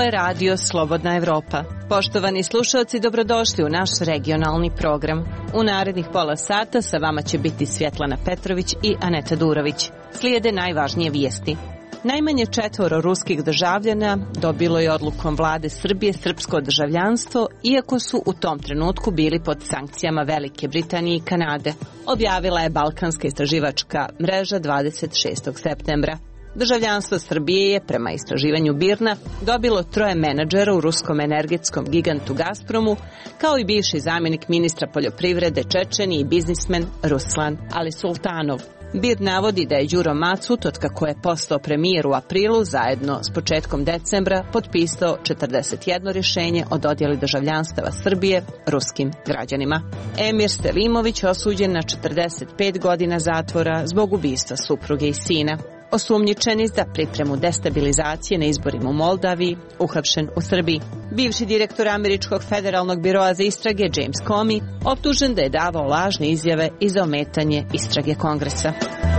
je radio Slobodna Evropa. Poštovani slušalci, dobrodošli u naš regionalni program. U narednih pola sata sa vama će biti Svjetlana Petrović i Aneta Durović. Slijede najvažnije vijesti. Najmanje 4 ruskih državljana dobilo je odlukom vlade Srbije srpsko državljanstvo, iako su u tom trenutku bili pod sankcijama Velike Britanije i Kanade, objavila je Balkanska istraživačka mreža 26. septembra. Državljanstvo Srbije je, prema istraživanju BIRN-a, dobilo 3 menadžera u ruskom energetskom gigantu Gazpromu, kao i bivši zamjenik ministra poljoprivrede Čečeni i biznismen Ruslan Ali Sultanov. BIRN navodi da je Đuro Macut, otkako je postao premijer u aprilu, zajedno s početkom decembra, potpisao 41 rješenje o dodjeli državljanstava Srbije ruskim građanima. Emir Selimović osuđen na 45 godina zatvora zbog ubistva supruge i sina. Osumnjičeni za pripremu destabilizacije na izborima u Moldaviji, uhapšen u Srbiji. Bivši direktor Američkog federalnog biroa za istrage James Comey optužen da je davao lažne izjave i za ometanje istrage Kongresa.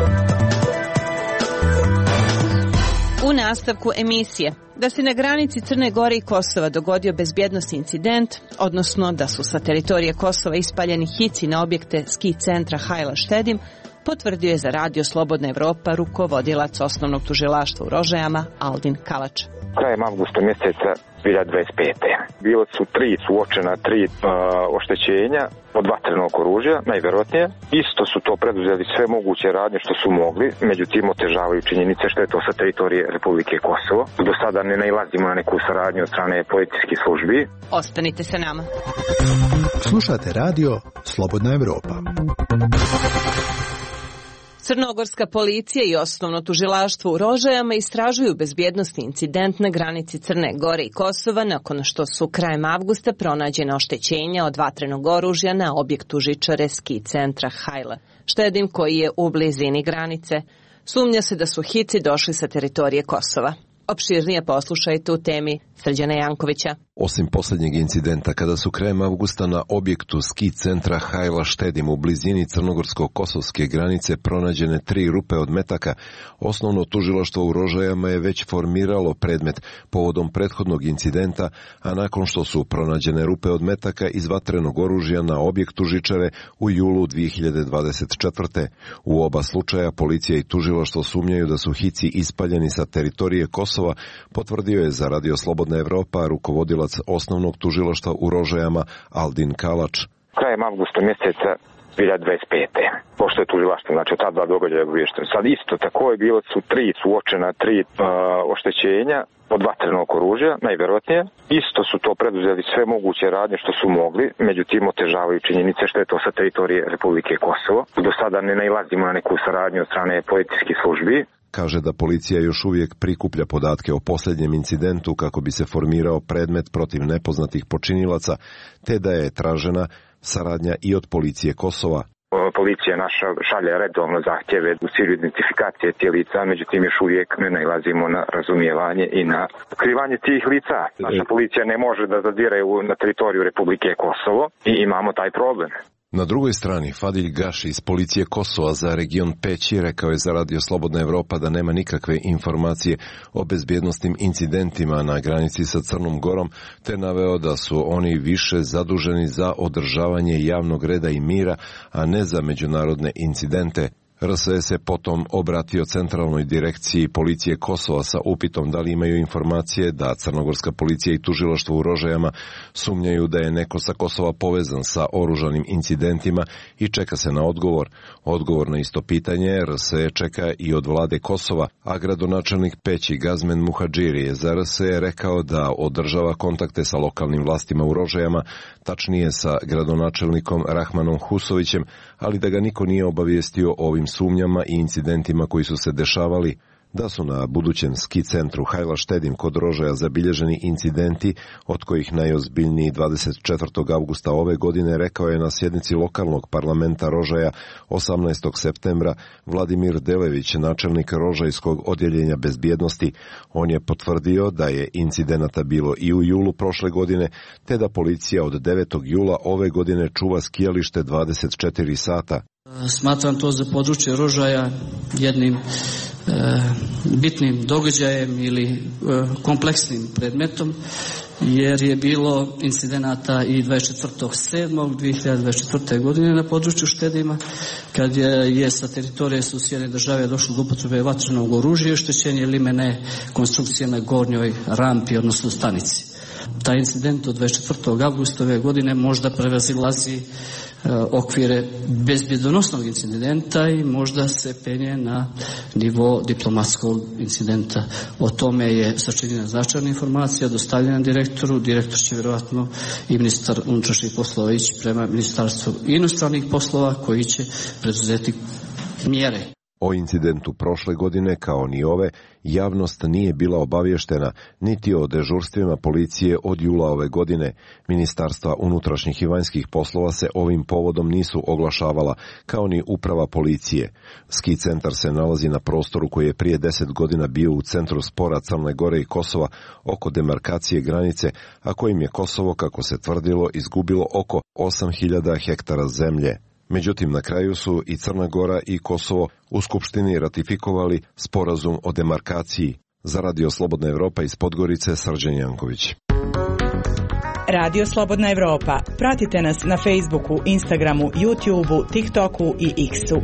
U nastavku emisije, da se na granici Crne Gore i Kosova dogodio bezbjednosni incident, odnosno da su sa teritorije Kosova ispaljeni hici na objekte ski centra Hajla Štedim, potvrdio je za radio Slobodna Evropa rukovodilac osnovnog tužilaštva u Rožajama Aldin Kalač. Krajem avgusta mjeseca 2025. Bilo su 3 suočena, 3 oštećenja od vatrenog oružja, najvjerojatnije. Isto su to preduzeli sve moguće radnje što su mogli, međutim otežavaju činjenice što je to sa teritorije Republike Kosovo. Do sada ne nailazimo na neku saradnju od strane policijskih službi. Ostanite sa nama. Slušate radio Slobodna Evropa. Crnogorska policija i osnovno tužilaštvo u Rožajama istražuju bezbjednosni incident na granici Crne Gore i Kosova nakon što su krajem avgusta pronađena oštećenja od vatrenog oružja na objektu žičare ski centra Hajla Štedim koji je u blizini granice. Sumnja se da su hici došli sa teritorije Kosova. Opširnije poslušajte u temi Srđana Jankovića. Osim posljednjeg incidenta, kada su krajem avgusta na objektu ski centra Hajla Štedim u blizini crnogorsko-kosovske granice pronađene 3 rupe od metaka, osnovno tužilaštvo u Rožajama je već formiralo predmet povodom prethodnog incidenta, a nakon što su pronađene rupe od metaka iz vatrenog oružja na objektu žičare u julu 2024. U oba slučaja policija i tužilaštvo sumnjaju da su hici ispaljeni sa teritorije Kosova, potvrdio je za radio Slobodna Evropa rukovodilac osnovnog tužilaštva u Rožajama Aldin Kalač. Krajem avgusta mjeseca 2025. Pošto je tužilaštvo, znači ta 2 događaja obavješteno. Sad isto tako je bilo su 3 suočena, 3 oštećenja od vatrenog oružja, najvjerojatnije. Isto su to preduzeli sve moguće radnje što su mogli, međutim otežavaju činjenice što je to sa teritorije Republike Kosovo. Do sada ne nailazimo na neku saradnju od strane policijskih službi. Kaže da policija još uvijek prikuplja podatke o posljednjem incidentu kako bi se formirao predmet protiv nepoznatih počinilaca, te da je tražena saradnja i od policije Kosova. Policija naša šalje redovno zahtjeve u cilju identifikacije tih lica, međutim još uvijek ne nailazimo na razumijevanje i na otkrivanje tih lica. Naša policija ne može da zadire na teritoriju Republike Kosovo i imamo taj problem. Na drugoj strani, Fadil Gaši iz policije Kosova za region Peći rekao je za radio Slobodna Evropa da nema nikakve informacije o bezbjednosnim incidentima na granici sa Crnom Gorom, te naveo da su oni više zaduženi za održavanje javnog reda i mira, a ne za međunarodne incidente. RSE se potom obratio centralnoj direkciji policije Kosova sa upitom da li imaju informacije da crnogorska policija i tužilaštvo u Rožajama sumnjaju da je neko sa Kosova povezan sa oružanim incidentima i čeka se na odgovor. Odgovor na isto pitanje RSE čeka i od vlade Kosova, a gradonačelnik Peći Gazmen Muhadžiri je za RSE rekao da održava kontakte sa lokalnim vlastima u Rožajama, tačnije sa gradonačelnikom Rahmanom Husovićem, ali da ga niko nije obavijestio o ovim sumnjama i incidentima koji su se dešavali. Da su na budućem ski centru Hajla Štedim kod Rožaja zabilježeni incidenti, od kojih najozbiljniji 24. avgusta ove godine, rekao je na sjednici lokalnog parlamenta Rožaja 18. septembra Vladimir Delević, načelnik Rožajskog odjeljenja bezbjednosti. On je potvrdio da je incidenata bilo i u julu prošle godine, te da policija od 9. jula ove godine čuva skijalište 24 sata. Smatram to za područje Rožaja jednim bitnim događajem ili kompleksnim predmetom, jer je bilo incidenata i 24.7.2024. godine na području Štedima, kad je sa teritorije susjedne države došlo do upotrebe vatrenog oružja i oštećenje limene konstrukcije na gornjoj rampi, odnosno stanici. Taj incident od 24. avgusta ove godine možda prevazilazi okvire bezbjedonosnog incidenta i možda se penje na nivo diplomatskog incidenta. O tome je sačinjena značajna informacija, dostavljena direktoru. Direktor će vjerojatno i ministar unutrašnjih poslova ići prema Ministarstvu inostranih poslova koji će preduzeti mjere. O incidentu prošle godine, kao ni ove, javnost nije bila obavještena niti o dežurstvima policije od jula ove godine. Ministarstva unutrašnjih i vanjskih poslova se ovim povodom nisu oglašavala, kao ni uprava policije. Ski centar se nalazi na prostoru koji je prije 10 godina bio u centru spora Crne Gore i Kosova oko demarkacije granice, a kojim je Kosovo, kako se tvrdilo, izgubilo oko 8.000 hektara zemlje. Međutim, na kraju su i Crna Gora i Kosovo u Skupštini ratifikovali sporazum o demarkaciji. Za Radio Slobodna Evropa iz Podgorice, Srđan Janković. Radio Slobodna Evropa. Pratite nas na Facebooku, Instagramu, YouTubeu, TikToku i X-u.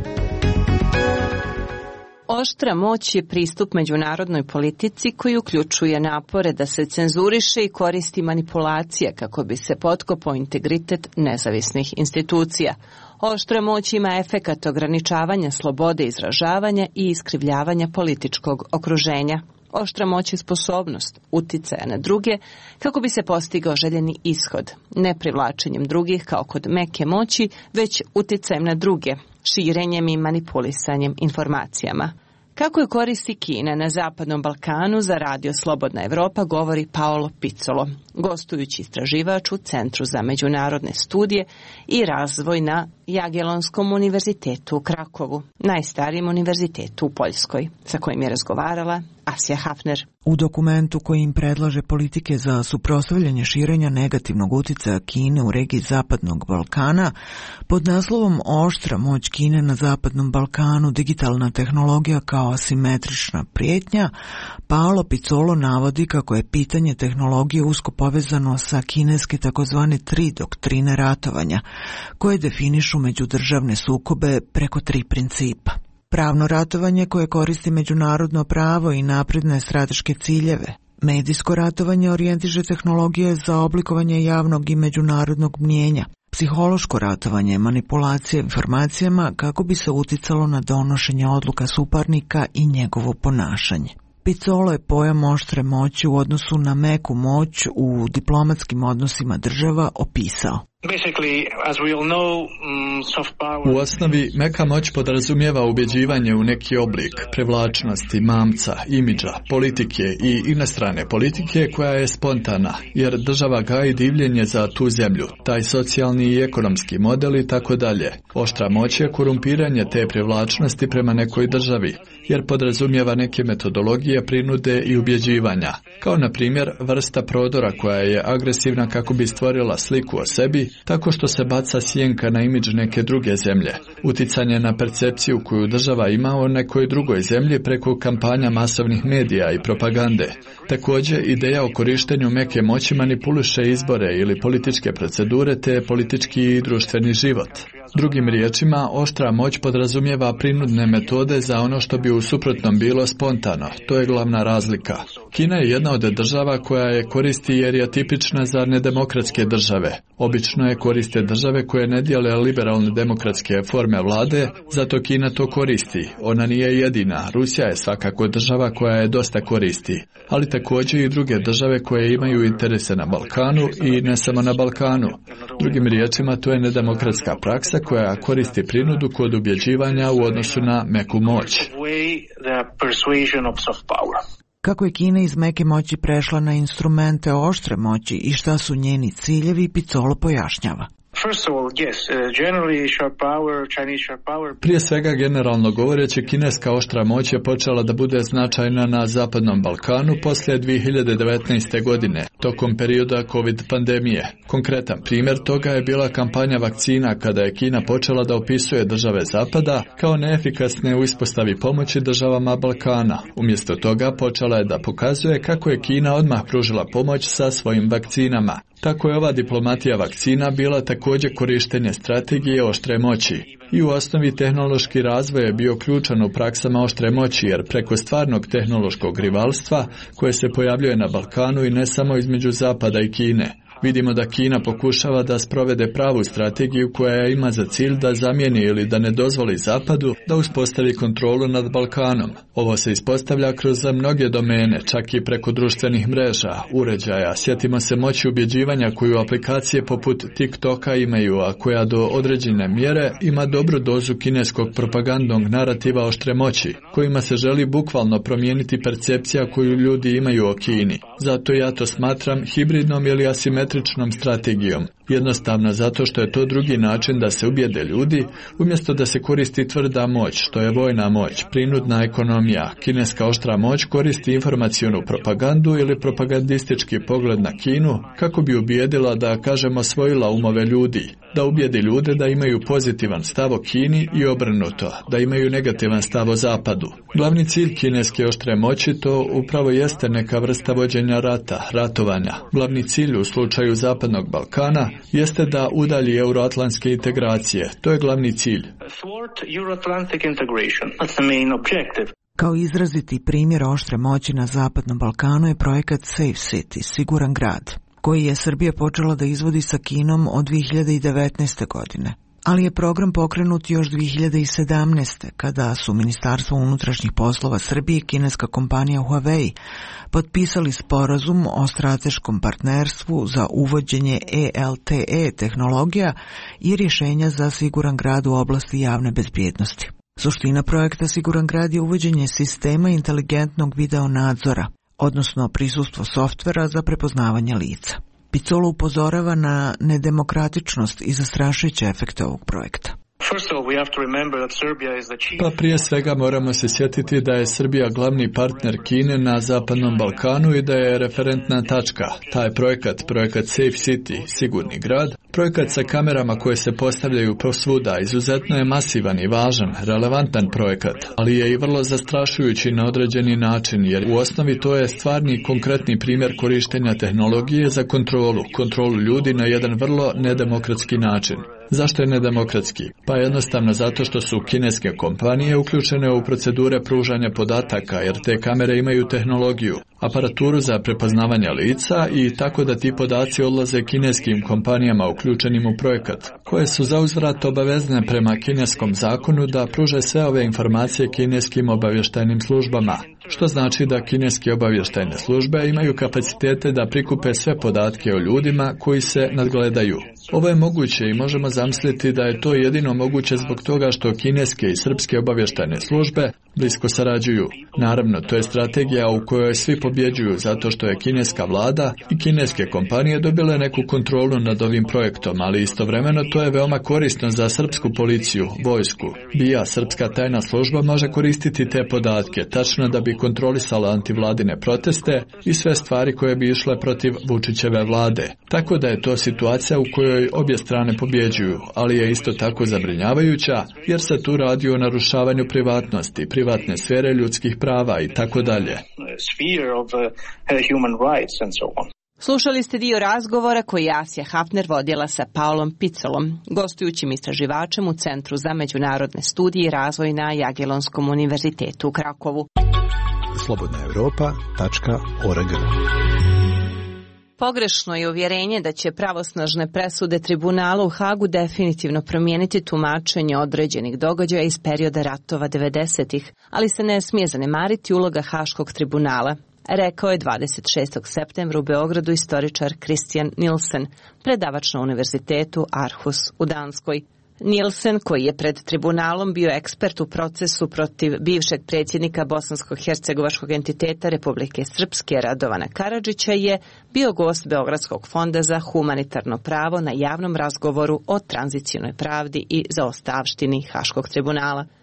Oštra moć je pristup međunarodnoj politici koji uključuje napore da se cenzuriše i koristi manipulacija kako bi se potkopao integritet nezavisnih institucija. Oštra moć ima efekat ograničavanja slobode izražavanja i iskrivljavanja političkog okruženja. Oštra moć je sposobnost uticaja na druge kako bi se postigao željeni ishod, ne privlačenjem drugih kao kod meke moći, već uticajem na druge, širenjem i manipulisanjem informacijama. Kako je koristi Kina na Zapadnom Balkanu, za Radio Slobodna Evropa govori Paolo Pizzolo, gostujući istraživač u Centru za međunarodne studije i razvoj na Jagiellonskom univerzitetu u Krakovu, najstarijem univerzitetu u Poljskoj, sa kojim je razgovarala Asja Hafner. U dokumentu kojim predlaže politike za suprotstavljanje širenja negativnog uticaja Kine u regiji Zapadnog Balkana, pod naslovom Oštra moć Kine na Zapadnom Balkanu, digitalna tehnologija kao asimetrična prijetnja, Paolo Pizzolo navodi kako je pitanje tehnologije usko povezano sa kineske takozvane 3 doktrine ratovanja, koje definišu međudržavne sukobe preko 3 principa. Pravno ratovanje koje koristi međunarodno pravo i napredne strateške ciljeve. Medijsko ratovanje orijentiše tehnologije za oblikovanje javnog i međunarodnog mnijenja. Psihološko ratovanje, manipulacija informacijama kako bi se uticalo na donošenje odluka suparnika i njegovo ponašanje. Pizzolo je pojam oštre moći u odnosu na meku moć u diplomatskim odnosima država opisao. U osnovi, meka moć podrazumijeva ubjeđivanje u neki oblik privlačnosti, mamca, imidža, politike i inostrane politike koja je spontana, jer država gaji divljenje za tu zemlju, taj socijalni i ekonomski model i tako dalje. Oštra moć je korumpiranje te privlačnosti prema nekoj državi, jer podrazumijeva neke metodologije prinude i ubjeđivanja, kao na primjer vrsta prodora koja je agresivna kako bi stvorila sliku o sebi, tako što se baca sjenka na imidž neke druge zemlje, uticanje na percepciju koju država ima o nekoj drugoj zemlji preko kampanja masovnih medija i propagande. Također, ideja o korištenju meke moći manipuliše izbore ili političke procedure te politički i društveni život. Drugim riječima, oštra moć podrazumijeva prinudne metode za ono što bi u suprotnom bilo spontano. To je glavna razlika. Kina je jedna od država koja je koristi jer je tipična za nedemokratske države. Obično je koriste države koje ne dijele liberalne demokratske forme vlade, zato Kina to koristi. Ona nije jedina. Rusija je svakako država koja je dosta koristi, ali također i druge države koje imaju interese na Balkanu i ne samo na Balkanu. Drugim riječima, to je nedemokratska praksa koja koristi prinudu kod ubjeđivanja u odnosu na meku moć. Kako je Kina iz meke moći prešla na instrumente oštre moći i šta su njeni ciljevi, Pizzolo pojašnjava. Prije svega, generalno govoreći, kineska oštra moć je počela da bude značajna na Zapadnom Balkanu poslije 2019. godine, tokom perioda COVID pandemije. Konkretan primjer toga je bila kampanja vakcina kada je Kina počela da opisuje države Zapada kao neefikasne u ispostavi pomoći državama Balkana. Umjesto toga počela je da pokazuje kako je Kina odmah pružila pomoć sa svojim vakcinama. Tako je ova diplomatija vakcina bila također korištenje strategije oštre moći. I u osnovi tehnološki razvoj je bio ključan u praksama oštre moći, jer preko stvarnog tehnološkog rivalstva koje se pojavljuje na Balkanu i ne samo između Zapada i Kine. Vidimo da Kina pokušava da sprovede pravu strategiju koja ima za cilj da zamijeni ili da ne dozvoli Zapadu da uspostavi kontrolu nad Balkanom. Ovo se ispostavlja kroz mnoge domene, čak i preko društvenih mreža, uređaja. Sjetimo se moći ubjeđivanja koju aplikacije poput TikToka imaju, a koja do određene mjere ima dobru dozu kineskog propagandnog narativa oštre moći, kojima se želi bukvalno promijeniti percepcija koju ljudi imaju o Kini. Zato ja to smatram hibridnom ili asimetričnom strategijom. Jednostavno zato što je to drugi način da se ubijede ljudi, umjesto da se koristi tvrda moć, što je vojna moć, prinudna ekonomija. Kineska oštra moć koristi informacionu propagandu ili propagandistički pogled na Kinu kako bi ubijedila da, kažemo, osvojila umove ljudi, da ubijedi ljude da imaju pozitivan stav o Kini i obrnuto, da imaju negativan stav o Zapadu. Glavni cilj kineske oštre moći to upravo jeste neka vrsta vođenja rata, ratovanja. Glavni cilj u slučaju Zapadnog Balkana jeste da udalji euroatlantske integracije. To je glavni cilj. Kao izraziti primjer oštre moći na Zapadnom Balkanu je projekat Safe City, siguran grad, koji je Srbija počela da izvodi sa Kinom od 2019. godine. Ali je program pokrenut još 2017. kada su Ministarstvo unutrašnjih poslova Srbije i kineska kompanija Huawei potpisali sporazum o strateškom partnerstvu za uvođenje ELTE tehnologija i rješenja za siguran grad u oblasti javne bezbjednosti. Suština projekta Siguran grad je uvođenje sistema inteligentnog video nadzora, odnosno prisustvo softvera za prepoznavanje lica. Picolo upozorava na nedemokratičnost i zastrašujuće efekte ovog projekta. Pa prije svega moramo se sjetiti da je Srbija glavni partner Kine na Zapadnom Balkanu i da je referentna tačka. Taj projekat Safe City, sigurni grad, projekat sa kamerama koje se postavljaju posvuda, izuzetno je masivan i važan, relevantan projekat, ali je i vrlo zastrašujući na određeni način, jer u osnovi to je stvarni i konkretni primjer korištenja tehnologije za kontrolu ljudi na jedan vrlo nedemokratski način. Zašto je nedemokratski? Pa jednostavno zato što su kineske kompanije uključene u procedure pružanja podataka, jer te kamere imaju tehnologiju, aparaturu za prepoznavanje lica i tako da ti podaci odlaze kineskim kompanijama uključenim u projekat, koje su zauzvrat obavezne prema kineskom zakonu da pruže sve ove informacije kineskim obavještajnim službama, što znači da kineske obavještajne službe imaju kapacitete da prikupe sve podatke o ljudima koji se nadgledaju. Ovo je moguće i možemo zamisliti da je to jedino moguće zbog toga što kineske i srpske obavještajne službe blisko sarađuju. Naravno, to je strategija u kojoj svi pobjeđuju zato što je kineska vlada i kineske kompanije dobile neku kontrolu nad ovim projektom, ali istovremeno to je veoma korisno za srpsku policiju, vojsku. BIA, srpska tajna služba, može koristiti te podatke, tačno da bi kontrolisala antivladine proteste i sve stvari koje bi išle protiv Vučićeve vlade. Tako da je to situacija u kojoj obje strane pobjeđuju, ali je isto tako zabrinjavajuća jer se tu radi o narušavanju privatnosti, privatne sfere ljudskih prava i tako dalje. Slušali ste dio razgovora koji je Asja Hafner vodila sa Paolom Picolom, gostujućim istraživačem u Centru za međunarodne studije i razvoj na Jagiellonskom univerzitetu u Krakovu. slobodnaevropa.org. Pogrešno je uvjerenje da će pravosnažne presude tribunala u Hagu definitivno promijeniti tumačenje određenih događaja iz perioda ratova 90-ih, ali se ne smije zanemariti uloga Haškog tribunala, rekao je 26. septembra u Beogradu istoričar Christian Nielsen, predavač na univerzitetu Aarhus u Danskoj. Nielsen, koji je pred tribunalom bio ekspert u procesu protiv bivšeg predsjednika bosansko-hercegovačkog entiteta Republike Srpske Radovana Karadžića, je bio gost Beogradskog fonda za humanitarno pravo na javnom razgovoru o tranzicionoj pravdi i zaostavštini Haškog tribunala.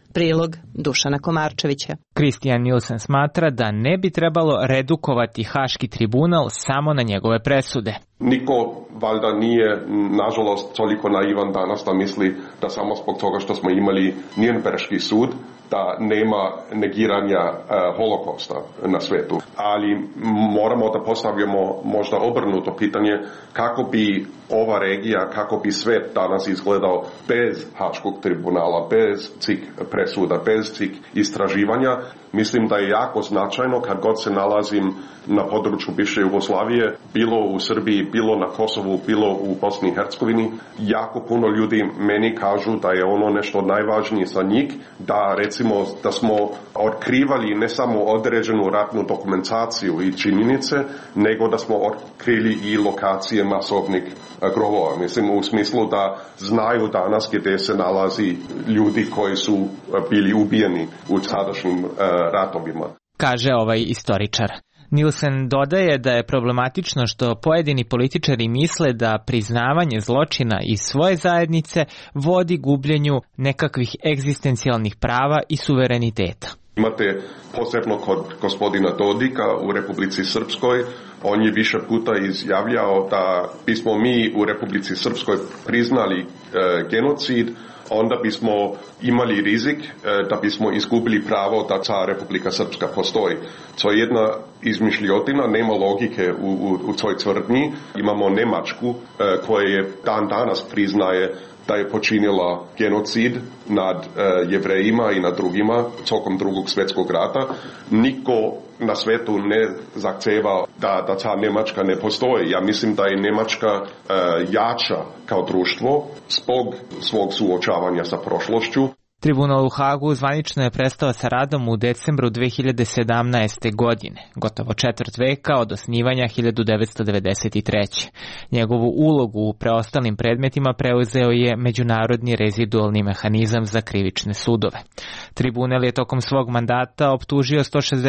Prilog Dušana Komarčevića. Christian Nielsen smatra da ne bi trebalo redukovati Haški tribunal samo na njegove presude. Niko valjda nije, nažalost, toliko naivan danas da misli da samo zbog toga što smo imali Nürnberški sud, da nema negiranja holokosta na svetu. Ali moramo da postavljamo možda obrnuto pitanje kako bi ova regija, kako bi svet danas izgledao bez Haškog tribunala, bez cik presuda, bez cik istraživanja. Mislim da je jako značajno kad god se nalazim na području bivše Jugoslavije, bilo u Srbiji, bilo na Kosovu, bilo u Bosni i Hercegovini. Jako puno ljudi meni kažu da je ono nešto najvažnije za njih, da recimo da smo otkrivali ne samo određenu ratnu dokumentaciju i činjenice, nego da smo otkrili i lokacije masovnih grobova. Mislim u smislu da znaju danas gdje se nalazi ljudi koji su bili ubijeni u sadašnjim ratovima. Kaže ovaj istoričar. Nielsen dodaje da je problematično što pojedini političari misle da priznavanje zločina iz svoje zajednice vodi gubljenju nekakvih egzistencijalnih prava i suvereniteta. Imate posebno kod gospodina Dodika u Republici Srpskoj, on je više puta izjavljao da bismo mi u Republici Srpskoj priznali genocid, onda bismo imali rizik da bismo izgubili pravo da ta Republika Srpska postoji. To je jedna izmišljotina, nema logike u toj tvrdnji. Imamo Njemačku koja je dan danas priznaje da je počinila genocid nad Jevrejima i nad drugima tokom Drugog svjetskog rata. Niko na svetu ne zahtjeva da ta Njemačka ne postoji. Ja mislim da je Njemačka jača kao društvo zbog svog suočavanja sa prošlošću. Tribunal u Hagu zvanično je prestao sa radom u decembru 2017. godine, gotovo četvrt veka od osnivanja 1993. Njegovu ulogu u preostalim predmetima preuzeo je Međunarodni rezidualni mehanizam za krivične sudove. Tribunal je tokom svog mandata optužio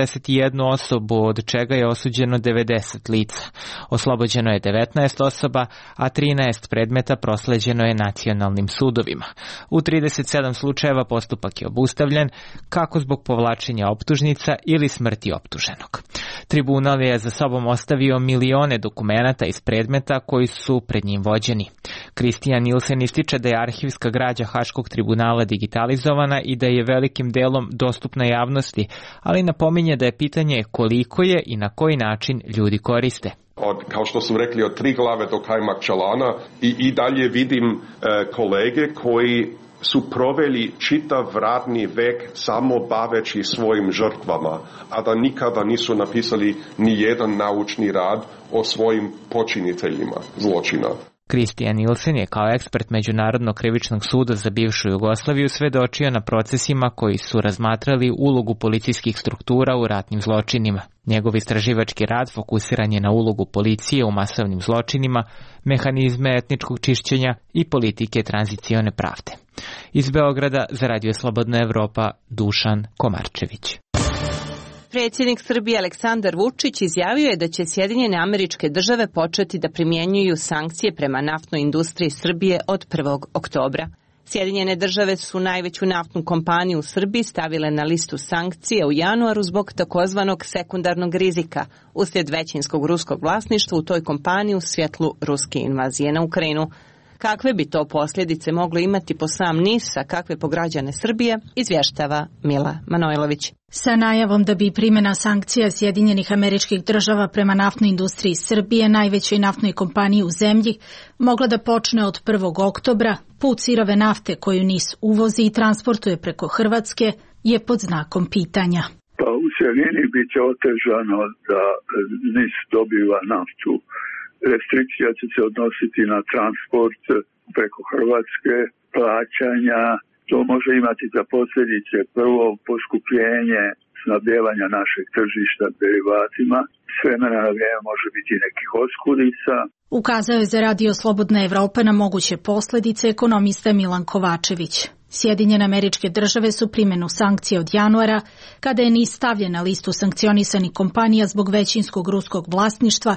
161 osobu, od čega je osuđeno 90 lica. Oslobođeno je 19 osoba, a 13 predmeta prosleđeno je nacionalnim sudovima. U 37 slučajeva postupak je obustavljen, kako zbog povlačenja optužnica ili smrti optuženog. Tribunal je za sobom ostavio milione dokumenata iz predmeta koji su pred njim vođeni. Christian Nielsen ističe da je arhivska građa Haškog tribunala digitalizovana i da je velikim delom dostupna javnosti, ali napominje da je pitanje koliko je i na koji način ljudi koriste. Kao što su rekli, od 3 glave do kajmak čelana i dalje vidim kolege koji su proveli čitav radni vek samo baveći svojim žrtvama, a da nikada nisu napisali ni jedan naučni rad o svojim počiniteljima zločina. Christian Nielsen je kao ekspert Međunarodnog krivičnog suda za bivšu Jugoslaviju svedočio na procesima koji su razmatrali ulogu policijskih struktura u ratnim zločinima. Njegov istraživački rad fokusiran je na ulogu policije u masovnim zločinima, mehanizme etničkog čišćenja i politike tranzicione pravde. Iz Beograda za Radio Slobodna Evropa, Dušan Komarčević. Predsjednik Srbije Aleksandar Vučić izjavio je da će Sjedinjene Američke Države početi da primjenjuju sankcije prema naftnoj industriji Srbije od 1. oktobra. Sjedinjene Države su najveću naftnu kompaniju u Srbiji stavile na listu sankcija u januaru zbog takozvanog sekundarnog rizika, uslijed većinskog ruskog vlasništva u toj kompaniji u svjetlu ruske invazije na Ukrajinu. Kakve bi to posljedice moglo imati po sam NIS, a kakve po građane Srbije, izvještava Mila Manojlović. Sa najavom da bi primjena sankcija Sjedinjenih Američkih Država prema naftnoj industriji Srbije, najvećoj naftnoj kompaniji u zemlji, mogla da počne od 1. oktobra, put sirove nafte koju NIS uvozi i transportuje preko Hrvatske je pod znakom pitanja. Pa u cjelini bit će otežano da NIS dobiva naftu. Restrikcija će se odnositi na transport preko Hrvatske, plaćanja. To može imati za posljedice prvo poskupljenje snabdijevanja našeg tržišta derivatima. S vremena na vrijeme može biti i nekih oskudica. Ukazao je za Radio Slobodna Evropa na moguće posljedice ekonomista Milan Kovačević. Sjedinjene Američke Države su primjenu sankcija od januara, kada je NIS stavljen na listu sankcionisanih kompanija zbog većinskog ruskog vlasništva,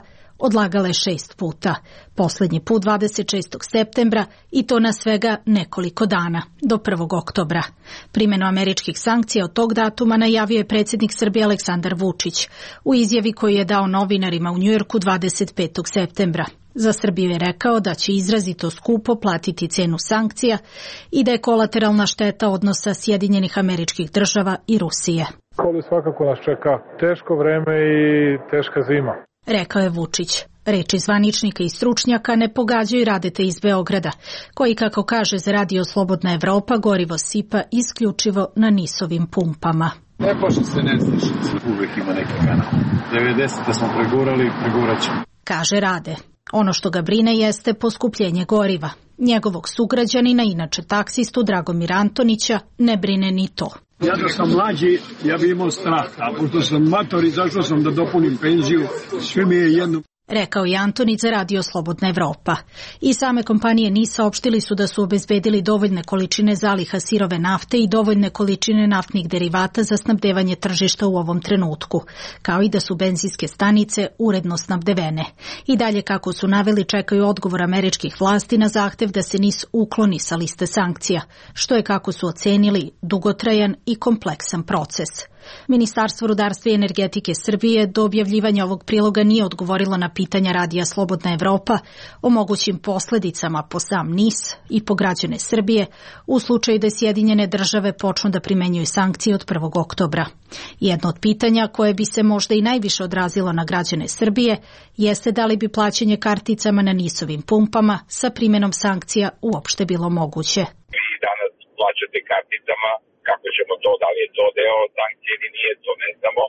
odlagale 6 puta. Poslednji put 26. septembra i to na svega nekoliko dana, do 1. oktobra. Primjenu američkih sankcija od tog datuma najavio je predsjednik Srbije Aleksandar Vučić u izjavi koju je dao novinarima u Njujorku 25. septembra. Za Srbiju je rekao da će izrazito skupo platiti cenu sankcija i da je kolateralna šteta odnosa Sjedinjenih Američkih Država i Rusije. Svakako nas čeka teško vreme i teška zima, rekao je Vučić. Reči zvaničnika i stručnjaka ne pogađaju Radeta iz Beograda, koji, kako kaže za Radio Slobodna Evropa, gorivo sipa isključivo na NIS-ovim pumpama. Ne pošto se ne stiše, uvek ima neki kanal. 90. smo pregurat ćemo, kaže Rade. Ono što ga brine jeste poskupljenje goriva. Njegovog sugrađanina, inače taksistu Dragomira Antonića, ne brine ni to. Ja da sam mlađi, ja bi imao strah, a pošto sam mator i zašao sam da dopunim penziju, sve mi je jedno. Rekao je Antonić za Radio Slobodna Evropa. I same kompanije NIS saopštili su da su obezbedili dovoljne količine zaliha sirove nafte i dovoljne količine naftnih derivata za snabdevanje tržišta u ovom trenutku, kao i da su benzinske stanice uredno snabdevene. I dalje, kako su naveli, čekaju odgovor američkih vlasti na zahtev da se NIS ukloni sa liste sankcija, što je, kako su ocenili, dugotrajan i kompleksan proces. Ministarstvo rudarstva i energetike Srbije do objavljivanja ovog priloga nije odgovorilo na pitanja Radija Slobodna Evropa o mogućim posledicama po sam NIS i po građane Srbije u slučaju da Sjedinjene Države počnu da primenjuju sankcije od 1. oktobra. Jedno od pitanja koje bi se možda i najviše odrazilo na građane Srbije jeste da li bi plaćanje karticama na NIS-ovim pumpama sa primjenom sankcija uopšte bilo moguće. Vi danas plaćate karticama. Kako ćemo to, da li je to deo sankcije ili nije, to ne znamo,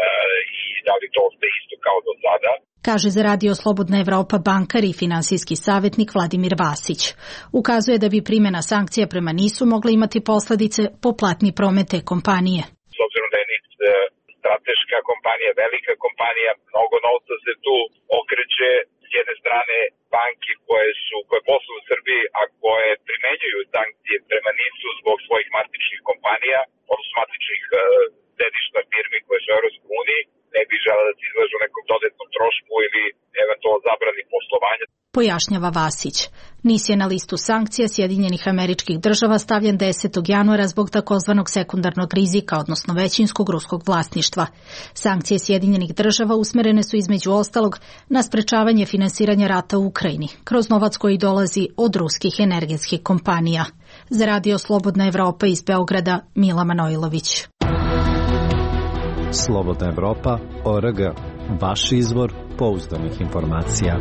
i da li to ostaje isto kao do sada. Kaže za Radio Slobodna Evropa bankar i finansijski savjetnik Vladimir Vasić. Ukazuje da bi primjena sankcija prema NIS-u mogla imati posledice po platni promet te kompanije. S obzirom da je NIS strateška kompanija, velika kompanija, mnogo novca se tu okreće. S jedne strane banke koje posluju u Srbiji, a koje primenjuju sankcije prema NIS-u zbog svojih matičnih kompanija, odnosno matičnih sedišta firmi koje su u Europskoj uniji, ne bi žele da se izlažu nekom dodatnom trošku ili eventualno zabrani poslovanja. Pojašnjava Vasić. NIS je na listu sankcija Sjedinjenih Američkih Država stavljen 10. januara zbog takozvanog sekundarnog rizika, odnosno većinskog ruskog vlasništva. Sankcije Sjedinjenih Država usmerene su između ostalog na sprečavanje finansiranja rata u Ukrajini, kroz novac koji dolazi od ruskih energetskih kompanija. Za Radio Slobodna Evropa iz Beograda, Mila Manojlović. Slobodna Evropa.org. Vaš izvor pouzdanih informacija.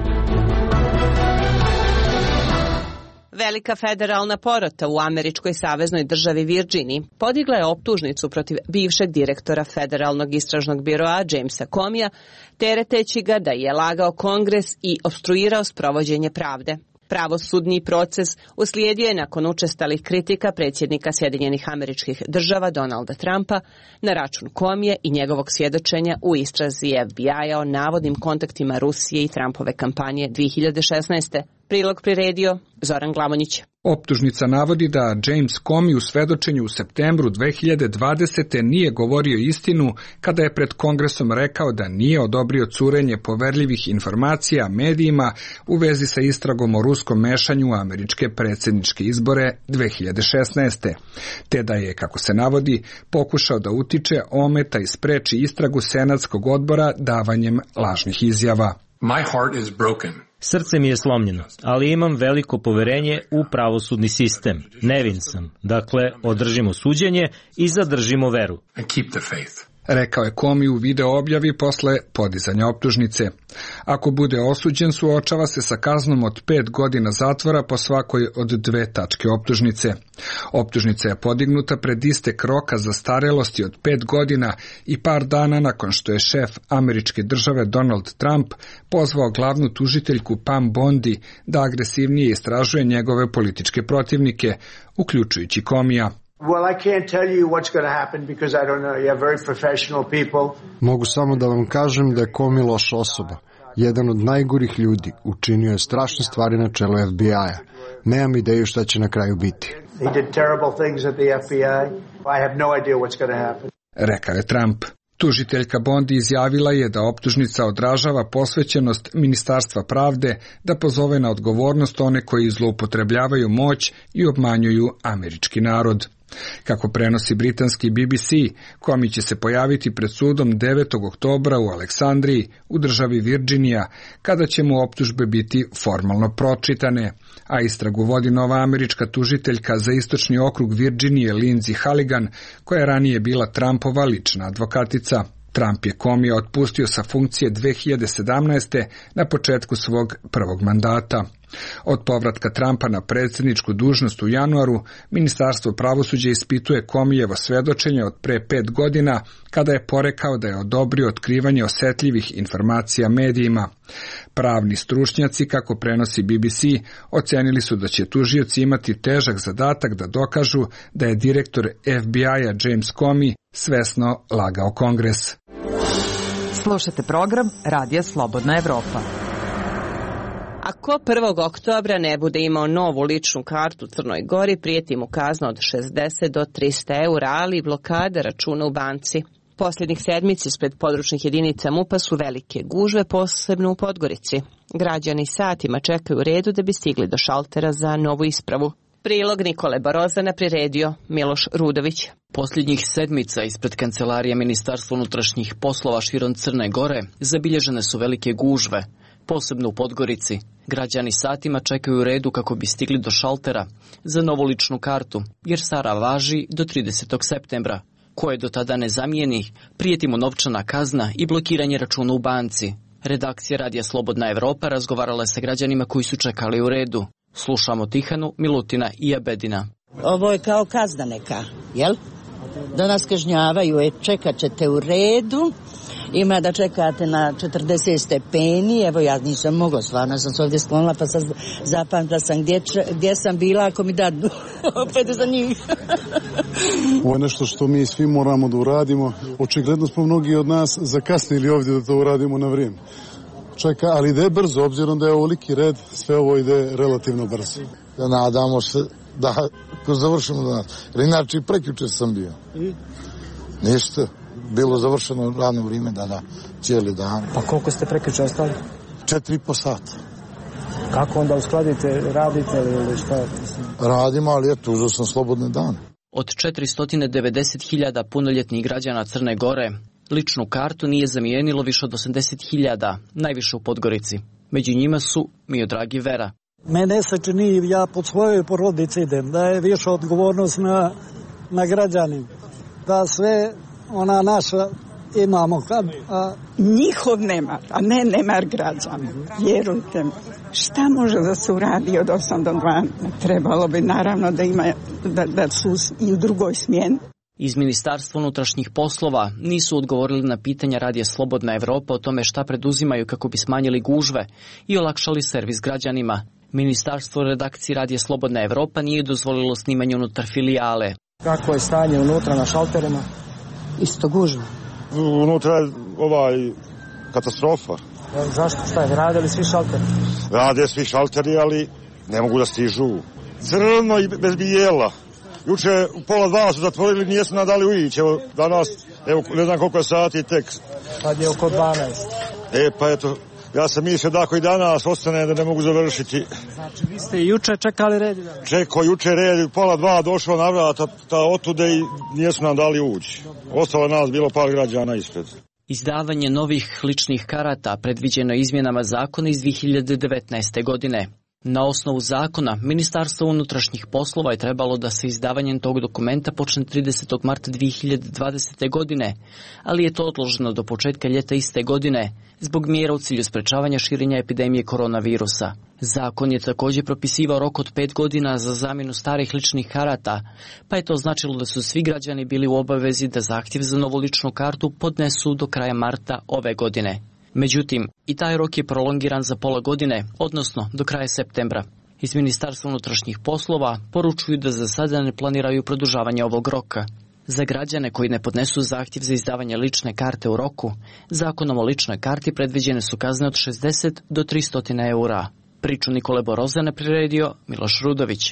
Velika federalna porota u američkoj saveznoj državi Virginiji podigla je optužnicu protiv bivšeg direktora Federalnog istražnog biroa Jamesa Comeyja, tereteći ga da je lagao Kongres i opstruirao sprovođenje pravde. Pravosudni proces uslijedio je nakon učestalih kritika predsjednika Sjedinjenih Američkih Država Donalda Trumpa na račun Comeyja i njegovog svjedočenja u istrazi FBI-a o navodnim kontaktima Rusije i Trumpove kampanje 2016. Prilog priredio Zoran Glavonjić. Optužnica navodi da James Comey u svedočenju u septembru 2020. nije govorio istinu kada je pred Kongresom rekao da nije odobrio curenje poverljivih informacija medijima u vezi sa istragom o ruskom mešanju u američke predsjedničke izbore 2016. Te da je, kako se navodi, pokušao da utiče, ometa i spreči istragu Senatskog odbora davanjem lažnih izjava. My heart is broken. Srce mi je slomljeno, ali imam veliko poverenje u pravosudni sistem. Nevin sam. Dakle, održimo suđenje i zadržimo veru. And keep the faith. Rekao je Comey u video objavi posle podizanja optužnice. Ako bude osuđen, suočava se sa kaznom od 5 godina zatvora po svakoj od 2 tačke optužnice. Optužnica je podignuta pred istek roka zastarelosti od 5 godina i par dana nakon što je šef američke države Donald Trump pozvao glavnu tužiteljku Pam Bondi da agresivnije istražuje njegove političke protivnike, uključujući Comeyja. Well, I can't tell you what's going to happen because I don't know. You have very professional people. Mogu samo da vam kažem da je Comey loša osoba. Jedan od najgorih ljudi, učinio je strašne stvari na čelu FBI-a. Nemam ideju šta će na kraju biti. He did terrible things at the FBI. I have no idea what's going to happen. Rekao je Trump. Tužiteljka Bondi izjavila je da optužnica odražava posvećenost Ministarstva pravde da pozove na odgovornost one koji zloupotrebljavaju moć i obmanjuju američki narod. Kako prenosi britanski BBC, Comey će se pojaviti pred sudom 9. oktobra u Aleksandriji, u državi Virginija, kada će mu optužbe biti formalno pročitane, a istragu vodi nova američka tužiteljka za istočni okrug Virginije Lindsey Halligan, koja je ranije bila Trumpova lična advokatica. Trump je Comey otpustio sa funkcije 2017. na početku svog prvog mandata. Od povratka Trumpa na predsjedničku dužnost u januaru, Ministarstvo pravosuđa ispituje Comeyjevo svedočenje od pre 5 godina, kada je porekao da je odobrio otkrivanje osetljivih informacija medijima. Pravni stručnjaci, kako prenosi BBC, ocenili su da će tužioci imati težak zadatak da dokažu da je direktor FBI-a James Comey svesno lagao Kongres. Slušate program Radija Slobodna Evropa. Ako 1. oktobra ne bude imao novu ličnu kartu u Crnoj Gori, prijeti mu kazna od 60 do 300 eura, ali i blokada računa u banci. Posljednjih sedmici ispred područnih jedinica MUP-a su velike gužve, posebno u Podgorici. Građani satima čekaju u redu da bi stigli do šaltera za novu ispravu. Prilog Nikole Barozana priredio Miloš Rudović. Posljednjih sedmica ispred kancelarije Ministarstva unutrašnjih poslova širom Crne Gore zabilježene su velike gužve, posebno u Podgorici. Građani satima čekaju u redu kako bi stigli do šaltera za novu ličnu kartu, jer stara važi do 30. septembra. Ko je do tada ne zamijeni, prijeti mu novčana kazna i blokiranje računa u banci. Redakcija Radija Slobodna Evropa razgovarala sa građanima koji su čekali u redu. Slušamo Tihanu, Milutina i Abedina. Ovo je kao kazna neka, jel? Da nas kažnjavaju, čekat ćete u redu, ima da čekate na 40 stepeni, evo ja nisam mogla, stvarno sam se ovdje sklonila pa sad zapamtila sam gdje sam bila ako mi dadnu, opet za njih. Ovo je nešto što mi svi moramo da uradimo, očigledno smo mnogi od nas zakasnili ovdje da to uradimo na vrijeme. Čeka, ali ide brzo, obzirom da je ovoliki red, sve ovo ide relativno brzo. Nadamo se da ko završimo danas. Jer inače prekjuče sam bio. I? Ništa. Bilo završeno radno vrijeme, da, cijeli dan. Pa koliko ste prekjuče ostali? 4,5 sata. Kako onda uskladite, radite ili šta? Radimo, ali eto, uzeo sam slobodne dane. Od 490.000 punoljetnih građana Crne Gore, ličnu kartu nije zamijenilo više od 80.000, najviše u Podgorici. Među njima su Miodrag i Vera. Mene se čini, ja pod svojoj porodici idem, da je više odgovornost na građanima. Da sve ona naša imamo. Njihov nemar, a ne nemar građana. Vjerujte mi, šta može da se uradi od 8 do 12? Trebalo bi naravno da ima, da su i u drugoj smjeni. Iz Ministarstva unutrašnjih poslova nisu odgovorili na pitanja Radija Slobodna Evropa o tome šta preduzimaju kako bi smanjili gužve i olakšali servis građanima. Ministarstvo redakcije Radija Slobodna Evropa nije dozvolilo snimanje unutar filijale. Kako je stanje unutra na šalterima? Isto gužva. Unutra je katastrofa. Zašto? Šta je? Rade li svi šalteri? Rade svi šalteri, ali ne mogu da stižu. Crno i bez bijela. Juče u 1:30 su zatvorili, nijesmo nadali uići. Evo danas, evo ne znam koliko je sati tek. Sad je oko 12. Pa eto, ja sam mislio da ako i danas ostane da ne mogu završiti. Znači vi ste juče čekali red? Čekao juče red, 1:30 došao na vrata otude i nijesmo nam dali ući. Ostalo nas bilo par građana ispred. Izdavanje novih ličnih karata predviđeno izmjenama zakona iz 2019. godine. Na osnovu zakona, Ministarstvo unutrašnjih poslova je trebalo da se izdavanjem tog dokumenta počne 30. marta 2020. godine, ali je to odloženo do početka ljeta iste godine, zbog mjera u cilju sprečavanja širenja epidemije koronavirusa. Zakon je također propisivao rok od 5 godina za zamjenu starih ličnih karata, pa je to značilo da su svi građani bili u obavezi da zahtjev za novu ličnu kartu podnesu do kraja marta ove godine. Međutim, i taj rok je prolongiran za pola godine, odnosno do kraja septembra. Iz Ministarstva unutrašnjih poslova poručuju da za sada ne planiraju produžavanje ovog roka. Za građane koji ne podnesu zahtjev za izdavanje lične karte u roku, zakonom o ličnoj karti predviđene su kazne od 60 do 300 eura. Priču Nikole Borozana priredio Miloš Rudović.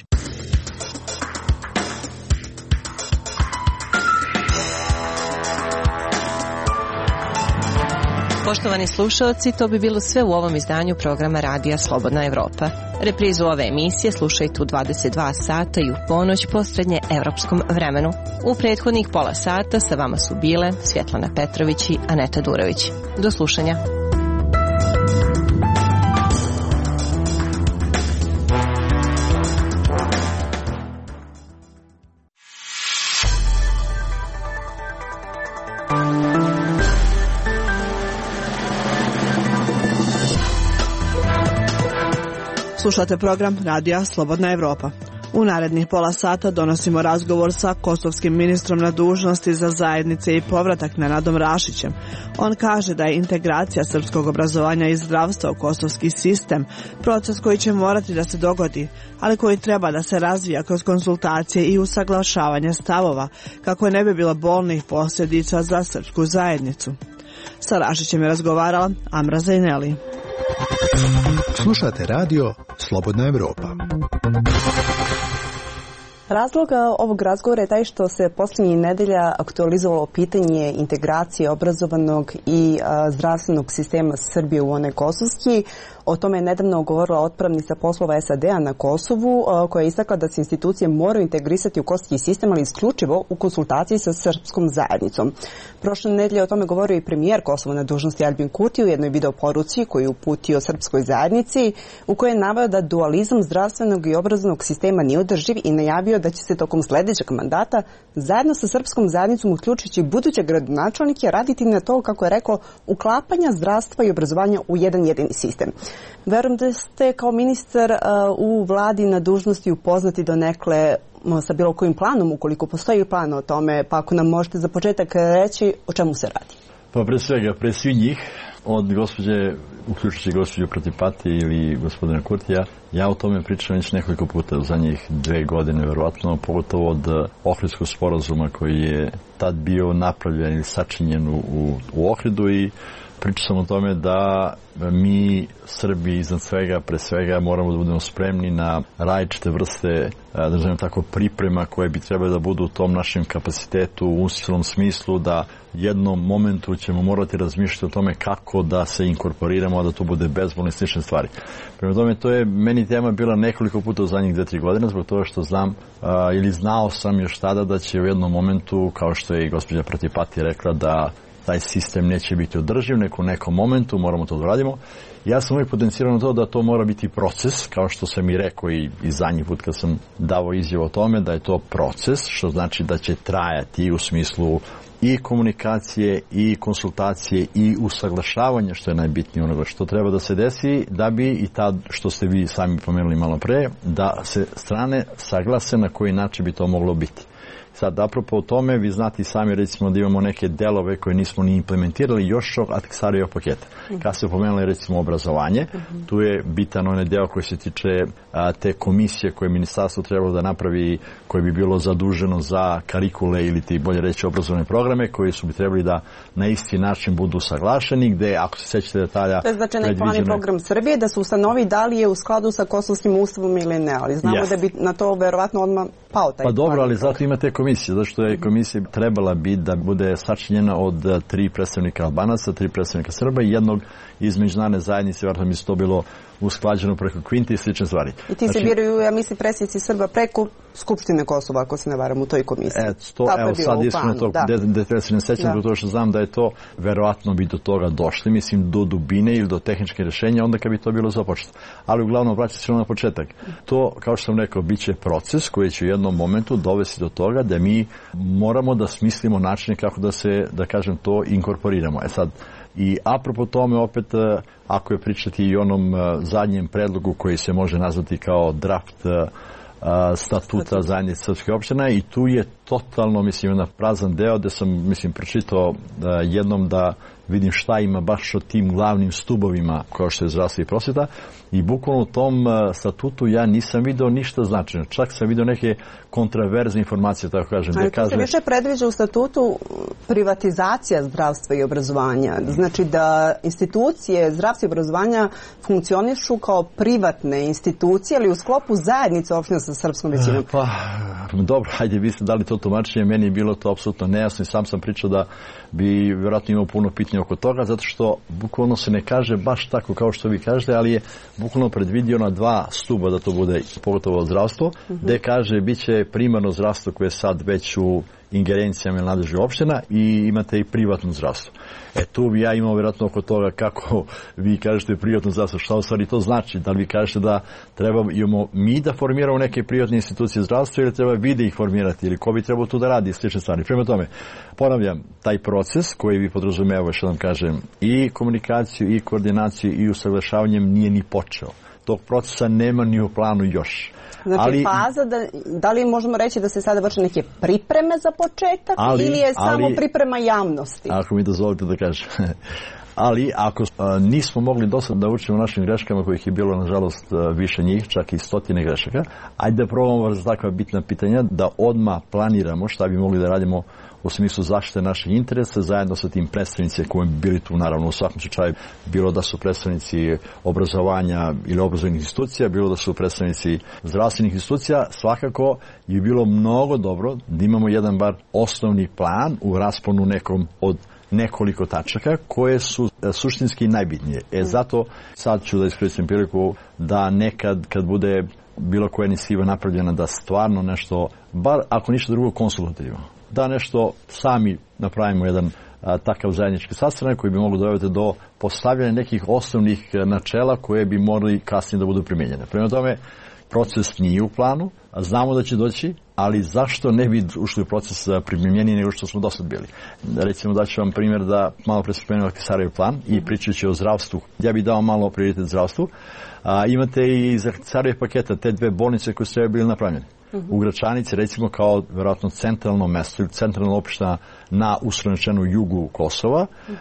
Poštovani slušaoci, to bi bilo sve u ovom izdanju programa Radija Slobodna Evropa. Reprizu ove emisije slušajte u 22 sata i u ponoć po srednje evropskom vremenu. U prethodnih pola sata sa vama su bile Svjetlana Petrović i Aneta Durović. Do slušanja. Slušate program Radija Slobodna Evropa. U narednih pola sata donosimo razgovor sa kosovskim ministrom na dužnosti za zajednice i povratak Nenadom Rašićem. On kaže da je integracija srpskog obrazovanja i zdravstva u kosovski sistem proces koji će morati da se dogodi, ali koji treba da se razvija kroz konsultacije i usaglašavanje stavova, kako ne bi bilo bolnih posljedica za srpsku zajednicu. Sa Rašićem je razgovarala Amra Zajneli. Slušate radio Slobodna Evropa. Razlog ovog razgovora je taj što se posljednjih nedelja aktualizovalo pitanje integracije obrazovanog i zdravstvenog sistema Srbije u onaj kosovski. O tome je nedavno govorila otpravnica poslova SAD-a na Kosovu, koja je istakla da se institucije moraju integrisati u kosovski sistem, ali isključivo u konsultaciji sa srpskom zajednicom. Prošle nedelje o tome govorio i premijer Kosova na dužnosti Albin Kurti u jednoj video poruci koju je uputio srpskoj zajednici, u kojoj je naveo da dualizam zdravstvenog i obrazovnog sistema nije održiv i najavio da će se tokom sljedećeg mandata zajedno sa srpskom zajednicom, uključujući buduće gradonačelnike, raditi na to, kako je rekao, uklapanja zdravstva i obrazovanja u jedan jedini sistem. Verujem da ste kao ministar u vladi na dužnosti upoznati donekle sa bilo kojim planom, ukoliko postoji plan o tome, pa ako nam možete za početak reći o čemu se radi. Pa pre svega, pre svih njih, od gospođe, uključujući gospođu Protipati ili gospodina Kurtija, ja o tome pričam već nekoliko puta u zadnjih 2 godine, verovatno, pogotovo od Ohridskog sporazuma koji je tad bio napravljen ili sačinjen u Ohridu, i pričao sam o tome da mi, Srbi, iznad svega, pre svega, moramo da budemo spremni na različite vrste, da nazovem tako, priprema koje bi trebali da budu u tom našem kapacitetu, u usilnom smislu, da jednom momentu ćemo morati razmišljati o tome kako da se inkorporiramo, a da to bude bezbolno i slične stvari. Prema tome, to je meni tema bila nekoliko puta u zadnjih 2-3 godine, zbog toga što znam, ili znao sam još tada da će u jednom momentu, kao što je i gospođa Protipati rekla, da taj sistem neće biti održiv, u nekom momentu moramo to da radimo. Ja sam uvijek potencirao na to da to mora biti proces, kao što sam i rekao i zadnji put kad sam davao izjavu o tome, da je to proces, što znači da će trajati u smislu i komunikacije, i konsultacije, i usaglašavanja, što je najbitnije onoga što treba da se desi, da bi i tad, što ste vi sami pomenuli malo pre, da se strane saglase na koji način bi to moglo biti. Sad, apropo o tome, vi znate i sami, recimo, da imamo neke delove koje nismo ni implementirali još od Aksarijevog paketa. Kad se pomenuli, recimo, obrazovanje, tu je bitan onaj deo koji se tiče te komisije koje ministarstvo trebalo da napravi, koje bi bilo zaduženo za karikule ili ti bolje reći obrazovne programe, koji su bi trebali da na isti način budu saglašeni, gde, ako se sećate detalja... To je značajno plan i program Srbije, da se ustanovi da li je u skladu sa kosovskim ustavom ili ne, ali znamo da bi na to verovatno odmah pao taj plan. Pa dobro, ali zato imate komisije, zato što je komisija trebala biti da bude sačinjena od 3 predstavnika Albanaca, 3 predstavnika Srba i jednog iz međunarodne zajednice, verovatno mi se to bilo usklađeno preko Kvinti i slične stvari. I ti se biraju, ja mislim, predsjednici Srba preko Skupštine Kosova, ako se ne varam, u toj komisiji. Evo sad iskreno to, da se ne sećam, zbog toga što znam da je to, verovatno bi do toga došli, mislim, do dubine ili do tehničke rješenja, onda kad bi to bilo započeto. Ali uglavnom, vraćam se na početak. To, kao što sam rekao, bit će proces koji će u jednom momentu dovesti do toga da mi moramo da smislimo načine kako da se, da kažem, to inkorporiramo. Sad, i apropo tome, opet, ako je pričati i onom zadnjem predlogu koji se može nazvati kao draft statuta zajednice srpske opštine, i tu je totalno, mislim, na prazan deo gde sam, mislim, pročitao jednom da vidim šta ima baš o tim glavnim stubovima kao što je zdravstvo i prosveta, i bukvalno u tom statutu ja nisam video ništa značajno. Čak sam video neke kontraverzne informacije, tako kažem. Ali to se više predviđa u statutu privatizacija zdravstva i obrazovanja. Znači da institucije zdravstva i obrazovanja funkcionišu kao privatne institucije, ali u sklopu zajednice opština sa srpskom većinom. Pa, dobro, hajde, vi ste dali to tumačenje, meni je bilo to apsolutno nejasno i sam pričao da bi vjerojatno imao puno pitanja nejasni oko toga, zato što bukvalno se ne kaže baš tako kao što vi kažete, ali je bukvalno predvidio na 2 stuba da to bude, pogotovo zdravstvo, gde kaže bit će primarno zdravstvo koje je sad već u ingerencijama nadležnih opština i imate i privatno zdravstvo. Tu bi ja imao vjerojatno oko toga kako vi kažete privatno zdravstvo, šta u stvari to znači, da li vi kažete da treba mi da formiramo neke privatne institucije zdravstva ili treba vi da ih formirati ili ko bi trebao tu da radi slične stvari. Prema tome, ponavljam, taj proces koji vi podrazumeva, što vam kažem, i komunikaciju i koordinaciju i usaglašavanjem nije ni počeo. Tog procesa nema ni u planu još. Znači faza, da li možemo reći da se sada vrše neke pripreme za početak ili je samo priprema javnosti? Ako mi dozvolite da kažem. Ali ako nismo mogli do sada da učimo našim greškama, kojih je bilo nažalost više njih, čak i 100 grešaka, ajde da probamo za takva bitna pitanja da odmah planiramo šta bi mogli da radimo u smislu zaštite naših interesa zajedno sa tim predstavnicima koji bi bili tu, naravno u svakom slučaju, bilo da su predstavnici obrazovanja ili obrazovnih institucija, bilo da su predstavnici zdravstvenih institucija, svakako je bilo mnogo dobro da imamo jedan bar osnovni plan u rasponu nekom od nekoliko tačaka koje su suštinski najbitnije. Zato sad ću da iskoristim priliku da nekad kad bude bilo koja inicijativa napravljena da stvarno nešto, bar ako ništa drugo konsultativno, da nešto sami napravimo jedan takav zajednički sastanak koji bi mogli dovesti do postavljanja nekih osnovnih načela koje bi morali kasnije da budu primijenjene. Prema tome, proces nije u planu, znamo da će doći, ali zašto ne bi ušli u proces primjenjeniji nego što smo do sad bili? Recimo da ću vam primjer da malo pre spomenuo Ahtisaarijev plan i pričajući o zdravstvu. Ja bih dao malo prioritet zdravstvu. Imate i iz Ahtisaarijev paketa te 2 bolnice koje su bile napravljene. U Gračanici, recimo, kao vjerojatno centralno mesto ili centralna opština na uslovno jugu Kosova,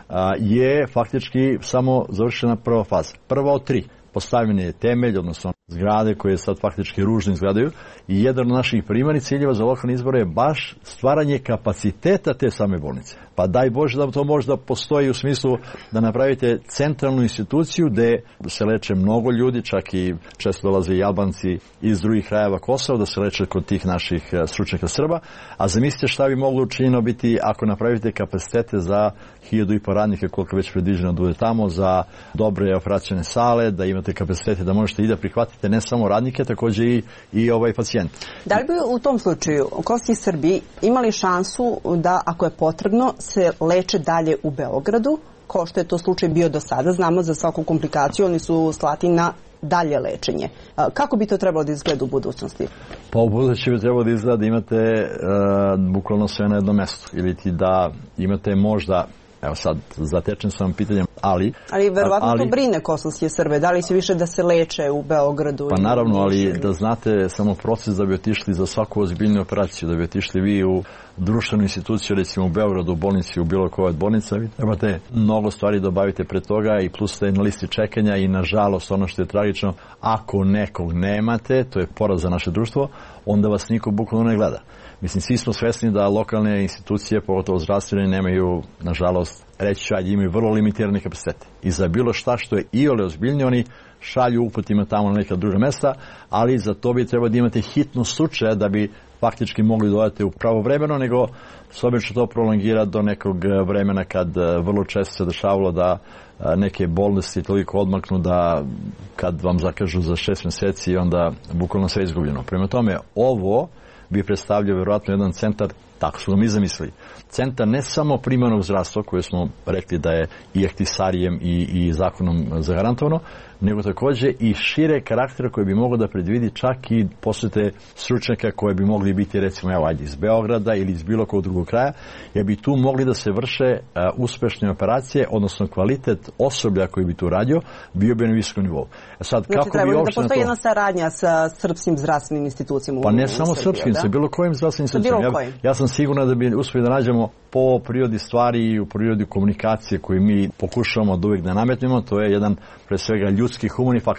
je faktički samo završena prva faza. Prva od 3. Postavljen je temelj, odnosno zgrade koje sad faktički ružno izgledaju, i jedan od naših primarnih ciljeva za lokalne izbore je baš stvaranje kapaciteta te same bolnice. Pa daj Bože da to možda postoji u smislu da napravite centralnu instituciju gde se leče mnogo ljudi, čak i često dolaze i Albanci iz drugih krajeva Kosova da se leče kod tih naših stručnjaka Srba, a zamislite šta bi moglo učinjeno biti ako napravite kapacitete za 1500 radnika, koliko već predviđeno da bude tamo, za dobre operacione sale, da imate kapacitete da možete i da prihvatite ne samo radnike, također i pacijent. Da li bi u tom slučaju kosovski Srbi imali šansu da, ako je potrebno, se leče dalje u Beogradu, kao što je to slučaj bio do sada? Znamo za svaku komplikaciju, oni su slati na dalje lečenje. Kako bi to trebalo da izgleda u budućnosti? Pa u budućnosti bi trebalo da izgleda da imate bukvalno sve na jednom mestu. Ili ti da imate možda, evo sad zatečen sam pitanjem, ali verovatno to brine kosovske Srbe. Da li će više da se leče u Beogradu? Pa naravno, ali da znate samo proces da bi otišli za svaku ozbiljnu operaciju, da bi otišli vi u društvenu instituciju, recimo u Beogradu, u bolnici, u bilo kojoj od bolnica, vi trebate mnogo stvari da obavite pre toga i plus ste na listi čekanja i nažalost ono što je tragično, ako nekog nemate, to je poraz za naše društvo, onda vas niko bukvalno ne gleda. Mislim, svi smo svesni da lokalne institucije, pogotovo zdravstvene, nemaju, nažalost, reći ću, imaju vrlo limitirane kapacitete. I za bilo šta što je iole ozbiljnije, oni šalju uputima tamo na neka druga mesta, ali za to bi trebalo da imate hitno slučaje da bi faktički mogli dodati u pravovremeno, nego s obzirom što to prolongira do nekog vremena kad vrlo često se dešavalo da neke bolesti toliko odmaknu da kad vam zakažu za 6 mjeseci onda bukvalno sve izgubljeno. Prema tome, ovo bi predstavljao vjerojatno jedan centar, tako su ga mi zamislili, centar ne samo primarnog zdravstva koje smo rekli da je i Ahtisaarijem i zakonom zagarantovano, nego također i šire karaktera koje bi moglo da predvidi čak i posjete stručnjaka koje bi mogli biti recimo iz Beograda ili iz bilo kog drugog kraja, jer bi tu mogli da se vrše uspešne operacije, odnosno kvalitet osoblja koji bi tu radio bio bi na visokom nivou. Sad, znači treba da postoji jedna saradnja sa srpskim zdravstvenim institucijama u Pa ne samo srpskim, sa bilo kojim zdravstvenim institucijama. Ja sam siguran da bi uspjeli da nađemo po prirodi stvari i u prirodi komunikacije koju mi pokušavamo da uvijek da nametnemo, to je jedan pre svega ljudski humani faktor.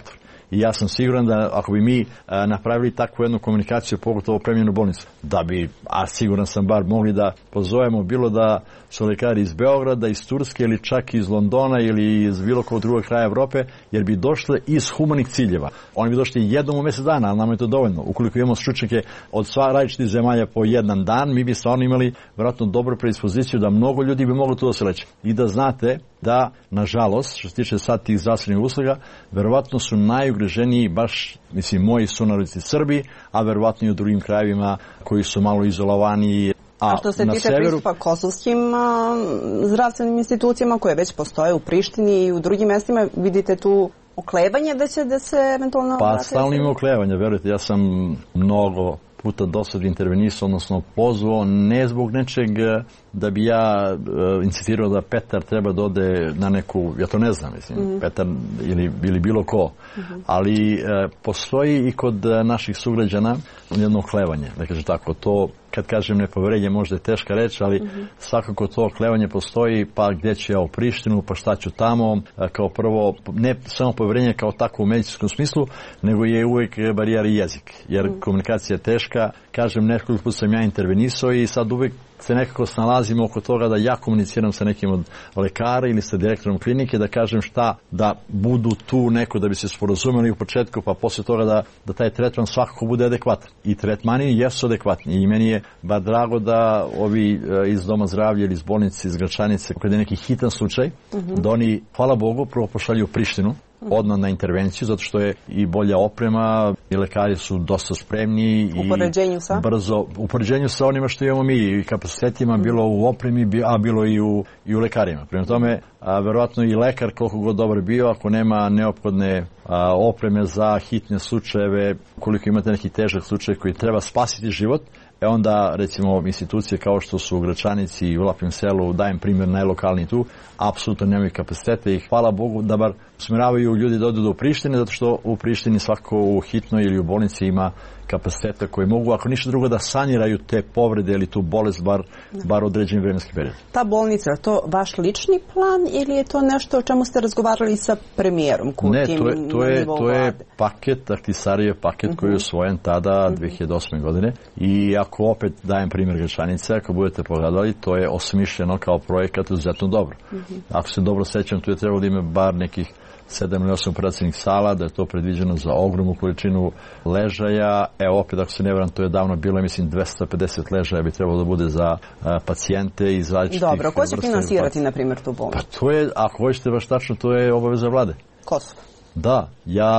I ja sam siguran da ako bi mi napravili takvu jednu komunikaciju, pogotovo opremljenu bolnicu, da bi, a siguran sam bar, mogli da pozovemo bilo da su lekari iz Beograda, iz Turske ili čak iz Londona ili iz bilo kog drugog kraja Evrope, jer bi došle iz humanih ciljeva. Oni bi došli jednom u mjesec dana, ali nama je to dovoljno. Ukoliko imamo stručnjake od sva različitih zemalja po jedan dan, mi bi stvarno imali vjerojatno dobru predispoziciju da mnogo ljudi bi moglo to da se leče. I da znate da, nažalost, što se tiče sad tih zdravstvenih usluga, verovatno su najugroženiji baš, mislim, moji sunarodnici Srbi, a verovatno i u drugim krajevima koji su malo izolovani. A što se tiče pristupa kosovskim zdravstvenim institucijama koje već postoje u Prištini i u drugim mjestima, vidite tu oklevanje da se eventualno... Pa stalno ima oklevanje, verujte, ja sam mnogo puta do sad intervenisao, odnosno pozvao, ne zbog nečeg da bi ja insistirao da Petar treba da ode na neku, ja to ne znam, mislim, Petar ili bilo ko, ali postoji i kod naših sugrađana jedno oklevanje, da kažem tako, to, kad kažem nepoverenje, možda je teška reč, ali svakako to oklevanje postoji, pa gdje ću ja u Prištinu, pa šta ću tamo, kao prvo, ne samo poverenje kao tako u medicinskom smislu, nego je uvijek barijera i jezik, jer komunikacija je teška, kažem, nekoliko puta sam ja intervenisao i sad uvijek se nekako snalazimo oko toga da ja komuniciram sa nekim od lekara ili sa direktorom klinike, da kažem šta, da budu tu neko da bi se sporazumeli u početku, pa posle toga da taj tretman svakako bude adekvatan. I tretmani jesu adekvatni i meni je bar drago da ovi iz Doma zdravlja ili iz bolnice, iz Gračanice, kada je neki hitan slučaj, da oni, hvala Bogu, prvo pošalju u Prištinu, odmah na intervenciju, zato što je i bolja oprema i lekari su dosta spremni i brzo, u poređenju sa onima što imamo mi i kapacitetima, bilo u opremi, a bilo i u lekarima. Prema tome, verovatno i lekar koliko god dobar bio, ako nema neophodne opreme za hitne slučajeve, koliko imate neki težak slučaj koji treba spasiti život, onda recimo institucije kao što su u Gračanici i u Lapim selu, dajem primjer najlokalniji tu, apsolutno nemaju kapacitete i hvala Bogu da bar usmjeravaju ljudi da odu do Prištine, zato što u Prištini svako u hitnoj ili u bolnici ima kapaciteta koji mogu, ako ništa drugo, da saniraju te povrede ili tu bolest bar određeni vremenski period. Ta bolnica, je to vaš lični plan ili je to nešto o čemu ste razgovarali sa premijerom Kurtijem? Ne, to je paket, Ahtisarijev paket koji je usvojen tada 2008. godine i ako opet dajem primjer Gračanice, ako budete pogledali, to je osmišljeno kao projekat izuzetno dobro. Ako se dobro sećam, tu je trebalo da ima bar nekih 7 ili 8 operacijnih sala, da je to predviđeno za ogromnu količinu ležaja. Evo opet, ako se ne varam, to je davno bilo, mislim, 250 ležaja bi trebalo da bude za pacijente iz različitih vrsta. Dobro, ko će finansirati, na primjer, tu bolnicu? Pa to je, ako hoćete baš tačno, to je obaveza vlade. Kosovo. Da,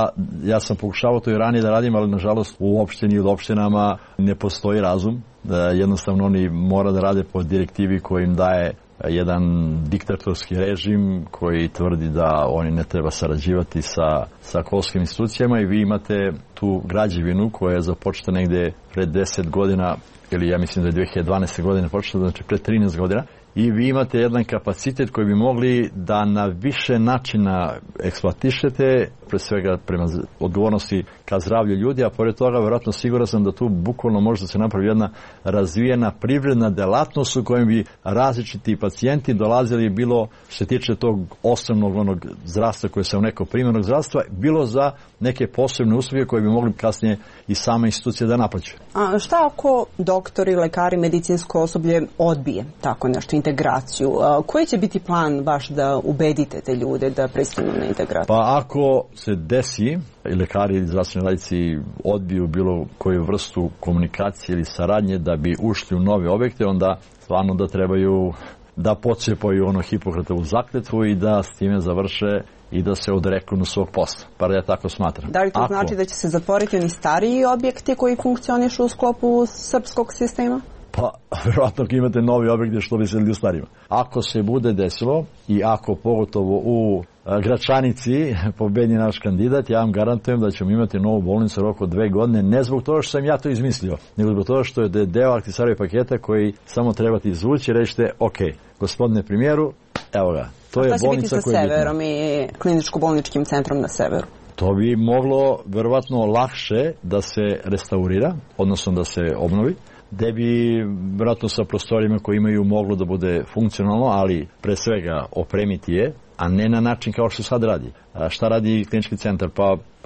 ja sam pokušavao to i ranije da radim, ali nažalost u opštini ili opštinama ne postoji razum. Jednostavno oni mora da rade po direktivi koji im daje jedan diktatorski režim koji tvrdi da oni ne treba sarađivati sa kosovskim institucijama i vi imate tu građevinu koja je započeta negde pred 10 godina ili ja mislim da je 2012. godine početa, znači pred 13 godina i vi imate jedan kapacitet koji bi mogli da na više načina eksploatišete, pre svega prema odgovornosti ka zdravlju ljudi, a pored toga verovatno siguran sam da tu bukvalno može da se napravi jedna razvijena privredna delatnost u kojem bi različiti pacijenti dolazili bilo što se tiče tog osnovnog onog zdravstva koje se u neko primarnog zdravstva, bilo za neke posebne usluge koje bi mogli kasnije i sama institucija da naplaćuje. A šta ako doktori, lekari, medicinsko osoblje odbije tako nešto, integraciju? Koji će biti plan vaš da ubedite te ljude da pristanu na integraciju? Pa ako se desi i lekari ili zdravstveni radnici odbiju bilo koju vrstu komunikacije ili saradnje da bi ušli u nove objekte, onda stvarno da trebaju da pocepaju ono Hipokratovu zakletvu i da s time završe i da se odreknu svog posla. Pa ja tako smatram. Da li to znači da će se zatvoriti oni stariji objekti koji funkcionišu u sklopu srpskog sistema? Pa, vjerojatno ako imate novi objekte što bi se u starima. Ako se bude desilo i ako pogotovo u Gračanici pobedi naš kandidat, ja vam garantujem da ćemo imati novu bolnicu u roku 2 godine, ne zbog toga što sam ja to izmislio, nego zbog toga što je deo Ahtisarijev paketa koji samo trebate izvući i rećete, ok, gospodine premijeru, evo ga, to je bolnica koja je bitna. Šta će biti sa Severom i kliničko-bolničkim centrom na Severu? To bi moglo verovatno lakše da se restaurira, odnosno da se obnovi, gde bi vjerojatno sa prostorima koji imaju moglo da bude funkcionalno, ali pre svega opremiti je, a ne na način kao što sad radi. Šta radi klinički centar? Pa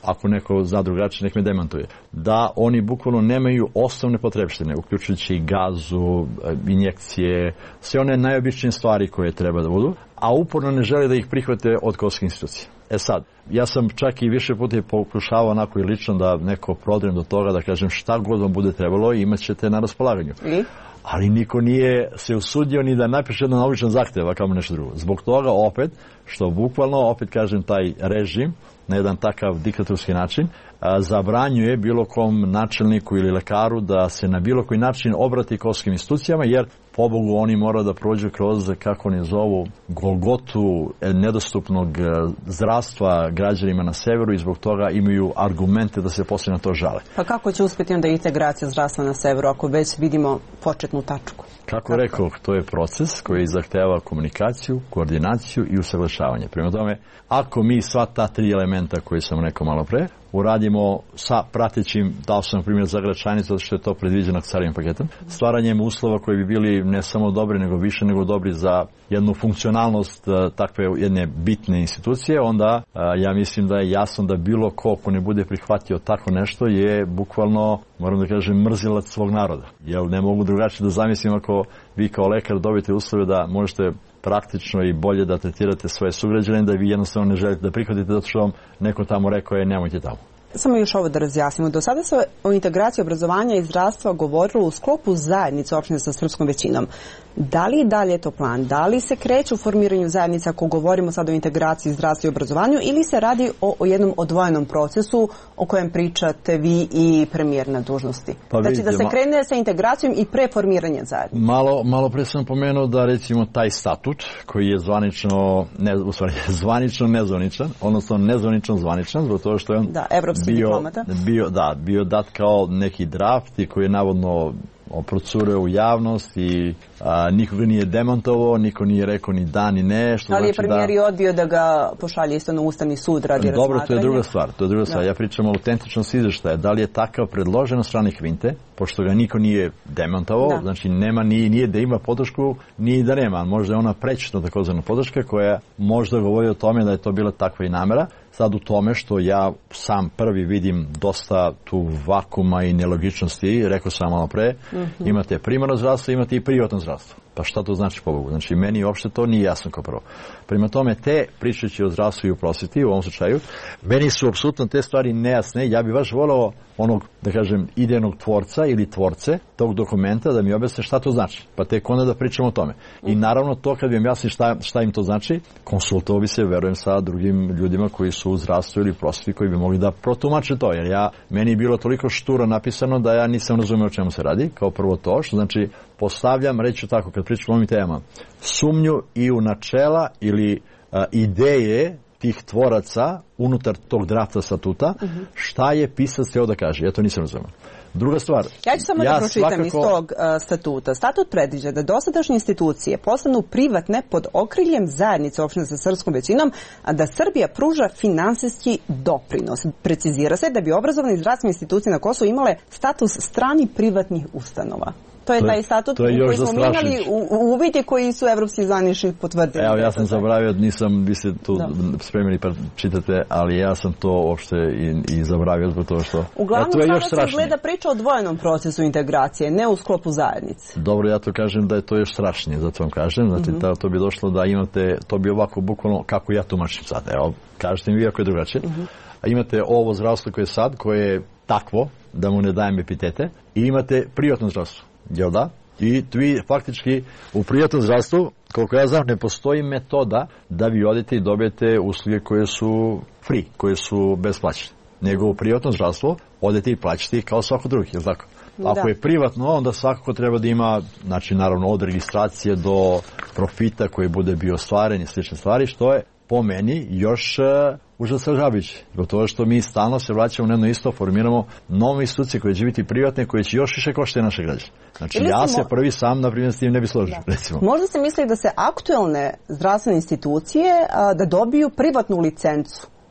ako neko zna drugačije, nek me demantuje, da oni bukvalno nemaju osnovne potrebštine, uključujući gazu, injekcije, sve one najobičnije stvari koje treba da budu, a uporno ne žele da ih prihvate od kosovskih institucija. Sad, ja sam čak i više puta pokušavao onako i lično da neko prodrem do toga, da kažem šta god vam bude trebalo i imat ćete na raspolaganju. Ali niko nije se usudio ni da napiše jedan običan zahtev, a kao nešto drugo. Zbog toga opet, što bukvalno, opet kažem, taj režim, na jedan takav diktatorski način, zabranjuje bilo kom načelniku ili lekaru da se na bilo koji način obrati kosovskim institucijama, jer pobogu oni moraju da prođu kroz, kako oni zovu, golgotu nedostupnog zdravstva građanima na severu i zbog toga imaju argumente da se poslije na to žale. Pa kako će uspjeti onda integracija zdravstva na severu ako već vidimo početnu tačku? Kako rekao, to je proces koji zahteva komunikaciju, koordinaciju i usaglašavanje. Prema tome, ako mi sva ta 3 elementa koje sam rekao malo pre, uradimo sa pratećim, dao sam primjer za Gračanicu, zato što je to predviđeno carijim paketom, stvaranjem uslova koji bi bili ne samo dobri, nego više nego dobri za jednu funkcionalnost takve jedne bitne institucije, onda ja mislim da je jasno da bilo ko ne bude prihvatio tako nešto je bukvalno, moram da kažem, mrzilac svog naroda. Jer ne mogu drugačije da zamislim ako vi kao lekar dobijete uslove da možete praktično i bolje da tretirate svoje sugrađane, da vi jednostavno ne želite da prihvatite zato što vam neko tamo rekao je nemojte tamo. Samo još ovo da razjasnimo. Do sada se o integraciji obrazovanja i zdravstva govorilo u sklopu zajednice opštine sa srpskom većinom. Da li i dalje je to plan? Da li se kreće u formiranju zajednice ako govorimo sad o integraciji zdravstva i obrazovanju ili se radi o jednom odvojenom procesu o kojem pričate vi i premijer na dužnosti? Pa znači da se krene sa integracijom i pre formiranja zajednice. Malo pre sam pomenuo da recimo taj statut koji je zvanično nezvaničan, odnosno nezvanično zvaničan, zbog toga što je on bio dat kao neki draft i koji je navodno procureo u javnost i nikoga nije demantovao, niko nije rekao ni da ni ne. Ali je premijer i odbio da ga pošalje isto na Ustavni sud radi razmatranja. Dobro, to je druga stvar. Ja pričam o autentičnosti izveštaja. Da li je takav predložen od strane Kvinte, pošto ga niko nije demantovao, znači nema, nije da ima podršku, ni da nema. Možda je ona prećutna takozvana podrška koja možda govori o tome da je to bila takva i namera. Sad u tome što ja sam prvi vidim dosta tu vakuma i nelogičnosti, rekao sam malo pre, imate primarno zdravstvo, imate i privatno zdravstvo. Pa šta to znači pobogu? Znači meni uopšte to nije jasno kao prvo. Prema tome pričajući o zdravstvu i o prosveti u ovom slučaju, meni su apsolutno te stvari nejasne. Ja bih baš volao onog, da kažem, idejnog tvorca ili tvorce tog dokumenta da mi objasne šta to znači. Pa tek onda da pričamo o tome. I naravno to kad bi im jasni šta im to znači, konsultovao bi se, verujem, sa drugim ljudima koji su u zdravstvu ili prosveti koji bi mogli da protumače to. Jer meni je bilo toliko šturo napisano da ja nisam razumeo o čemu se radi. Kao prvo to, što znači postavljam, reći tako, kad pričam o ovim temama, sumnju i u načela ili ideje tih tvoraca unutar tog drafta statuta, šta je pisac hteo da kaže. Ja to nisam razumeo. Druga stvar. Ja ću samo da pročitam iz tog statuta. Statut predviđa da dosadašnje institucije postanu privatne pod okriljem zajednice opštine sa srpskom većinom, a da Srbija pruža finansijski doprinos. Precizira se da bi obrazovne i zdravstvene institucije na Kosovu imale status strani privatnih ustanova. To je taj statut koji smo imali u uvidi koji su evropski zvanični potvrdili. Evo, ja sam zaboravio, nisam, vi ste tu spremili pa čitate, ali ja sam to uopšte i zaboravio zbog toga što... Uglavnom, sada se gleda priča o dvojnom procesu integracije, ne u sklopu zajednice. Dobro, ja to kažem da je to još strašnije, zato vam kažem. Znači, to bi došlo da imate, to bi ovako bukvalno, kako ja tumačim sad. Evo, kažete mi vi ako je drugačije. A imate ovo zdravstvo koje je sad, koje je takvo, da mu ne dajem epitete, i imate privatno zdravstvo. Jel da? I vi faktički u privatnom zdravstvu, koliko ja znam, ne postoji metoda da vi odete i dobijete usluge koje su free, koje su besplaćene. Nego u privatnom zdravstvu odete i plaćate kao svako drugi, jel tako? Ako je privatno, onda svakako treba da ima, znači naravno od registracije do profita koji bude bio ostvaren i slične stvari, što je po meni još užasavajuće. Zbog toga što mi stalno se vraćamo na jedno isto, formiramo nove institucije koje će biti privatne, koje će još više koštati naše građane. Znači ja se prvi sam, na primjer, s tim ne bi složio. Možda se misli da se aktuelne zdravstvene institucije da dobiju privatnu licencu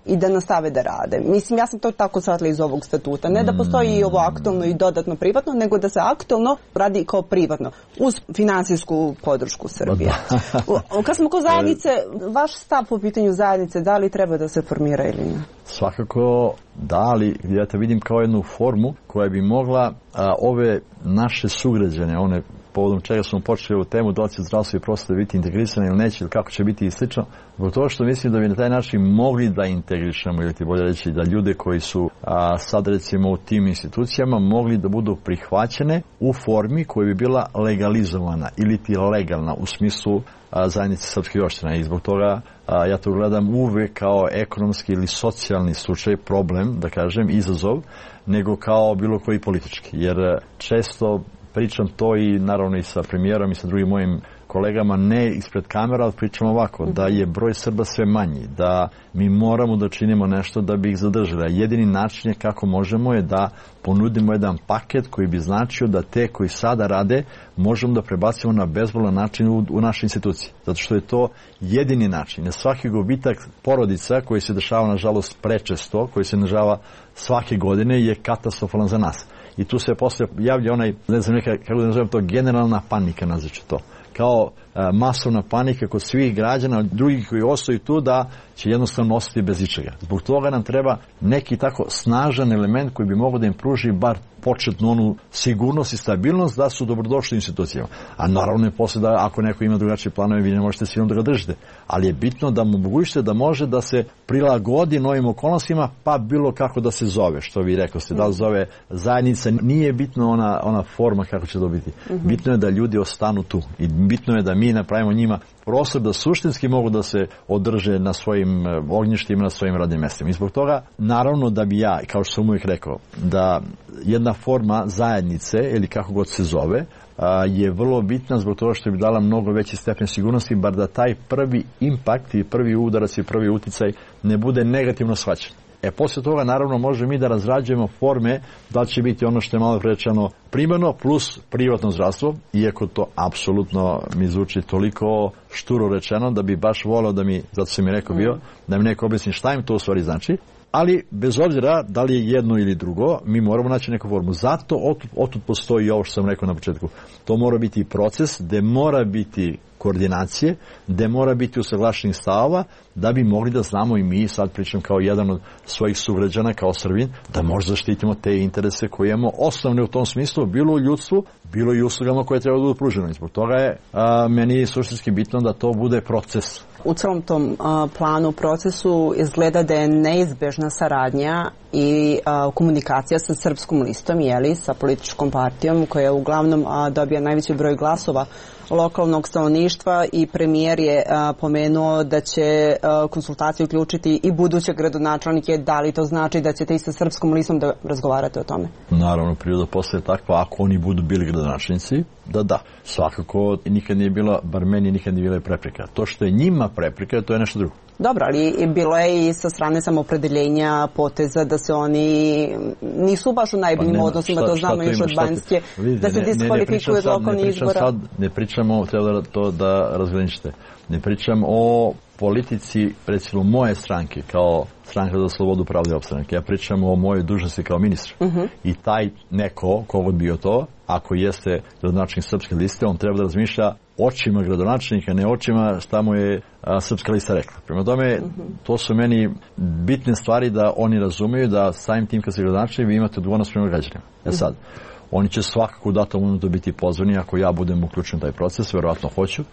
i da nastave da rade. Mislim, ja sam to tako shvatila iz ovog statuta. Ne da postoji i ovo aktualno i dodatno privatno, nego da se aktualno radi kao privatno, uz finansijsku podršku Srbije. Kad smo kod zajednice, vaš stav po pitanju zajednice, da li treba da se formira ili ne? Svakako da, ali ja to vidim kao jednu formu koja bi mogla ove naše sugrađane, one povodom čega smo počeli ovu temu, da li će zdravstvo i prosveta biti integrisane ili neće, ili kako će biti i slično, zbog toga što mislim da bi na taj način mogli da integrišemo, ili ti bolje reći da ljude koji su sad recimo u tim institucijama mogli da budu prihvaćene u formi koja bi bila legalizovana ili ti legalna u smislu zajednice srpskih opština. I zbog toga ja to gledam uvek kao ekonomski ili socijalni slučaj, problem, da kažem, izazov, nego kao bilo koji politički. Jer često pričam to i naravno i sa premijerom i sa drugim mojim kolegama, ne ispred kamera, ali pričam ovako, da je broj Srba sve manji, da mi moramo da činimo nešto da bi ih zadržali. Jedini način je kako možemo je da ponudimo jedan paket koji bi značio da te koji sada rade možemo da prebacimo na bezbolan način u naše institucije. Zato što je to jedini način. Svaki gubitak porodica koji se dešava, nažalost, prečesto, koji se dešava svake godine, je katastrofalan za nas. I tu se posle javlja onaj, ne znam kako da nazovem to, generalna panika, nazvaću to. Kao masovna panika kod svih građana, drugih koji ostaju tu, da će jednostavno ostati bez ičega. Zbog toga nam treba neki tako snažan element koji bi mogao da im pruži bar početnu onu sigurnost i stabilnost da su dobrodošli u institucijama. A naravno je posle da ako neko ima drugačije planove, vi ne možete svi da ga držite. Ali je bitno da mu omogućite da može da se prilagodi novim okolnostima, pa bilo kako da se zove, što vi rekao ste, da li zove zajednica, nije bitno ona forma kako će to biti. Bitno je da ljudi ostanu tu i bitno je da mi napravimo njima prostor da suštinski mogu da se održe na svojim ognjištima, na svojim radnim mestima. I zbog toga, naravno da bi ja, kao što sam uvijek rekao, da jedna forma zajednice, ili kako god se zove, je vrlo bitna zbog toga što bi dala mnogo veći stepen sigurnosti, bar da taj prvi impakt i prvi udarac i prvi uticaj ne bude negativno shvaćen. Posle toga, naravno, možemo mi da razrađujemo forme da će biti ono što je malo rečeno primarno plus privatno zdravstvo, iako to apsolutno mi zvuči toliko šturo rečeno da bi baš volao da mi, zato sam mi rekao bio, da mi neko objasni šta im to u stvari znači. Ali, bez obzira da li je jedno ili drugo, mi moramo naći neku formu. Zato otud postoji ovo što sam rekao na početku. To mora biti proces gde mora biti koordinacije, gde mora biti usaglašenih stavova, da bi mogli da znamo i mi, sad pričam kao jedan od svojih sugrađana, kao Srbin, da možda zaštitimo te interese koje imamo osnovne u tom smislu, bilo u ljudstvu, bilo i uslugama koje treba da budu pružene. Zbog toga je meni suštinski bitno da to bude proces. U celom tom planu, procesu, izgleda da je neizbežna saradnja i komunikacija sa Srpskom listom, sa političkom partijom koja uglavnom dobija najveći broj glasova lokalnog stanovništva, i premijer je pomenuo da će konsultacije uključiti i buduće gradonačelnike. Da li to znači da ćete i sa Srpskom listom da razgovarate o tome? Naravno, priroda posle je takva, ako oni budu bili gradonačelnici, da. Svakako nikad nije bila, bar meni nikad nije bila prepreka. To što je njima prepreka, to je nešto drugo. Dobro, ali bilo je i sa strane samoopredeljenja poteza da se oni nisu baš u najboljim odnosima, to znamo još od Banjske, da se diskvalifikuju od lokalnih izbora. Ne pričamo, treba to da razgraničite, ne pričam o politici, recimo moje stranke, kao Stranka za slobodu, pravdu i opstanak. Ja pričam o mojoj dužnosti kao ministru. I taj neko, kogod bio to, ako jeste gradonačelnik Srpske liste, on treba da razmišlja očima gradonačelnika, ne očima šta mu je Srpska lista rekla. Prema tome, to su meni bitne stvari da oni razumeju, da samim tim kad se gradonačelnik vi imate odgovornost prema građanima. Sad, oni će svakako u datom momentu biti pozvani ako ja budem uključen u taj proces, verovatno hoću.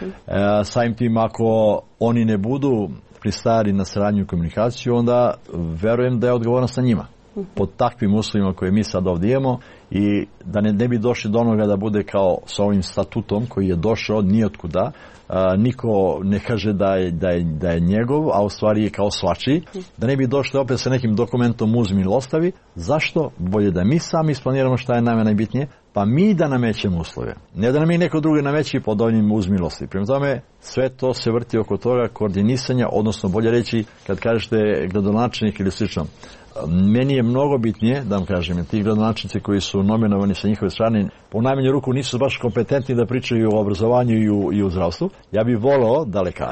Samim tim, ako oni ne budu pristajali na saradnju i komunikaciju, onda verujem da je odgovornost na njima. Pod takvim uslovima koje mi sad ovdje imamo, i da ne bi došli do onoga da bude kao sa ovim statutom koji je došao od nijotkuda, niko ne kaže da je njegov, a u stvari je kao svačiji, da ne bi došli opet sa nekim dokumentom uzmi ili ostavi. Zašto? Bolje da mi sami isplaniramo šta je nama najbitnije, pa mi da namećemo uslove. Ne da nam i neko drugi nameći pod ovim uzmi ili ostavi. Prema tome, sve to se vrti oko toga koordinisanja, odnosno bolje reći, kad kažete gradonačelnik ili slično. Meni je mnogo bitnije, da vam kažem, ti gradonačelnici koji su nominovani sa njihove strane, po najmanju ruku nisu baš kompetentni da pričaju o obrazovanju i u zdravstvu. Ja bih voleo da lekari,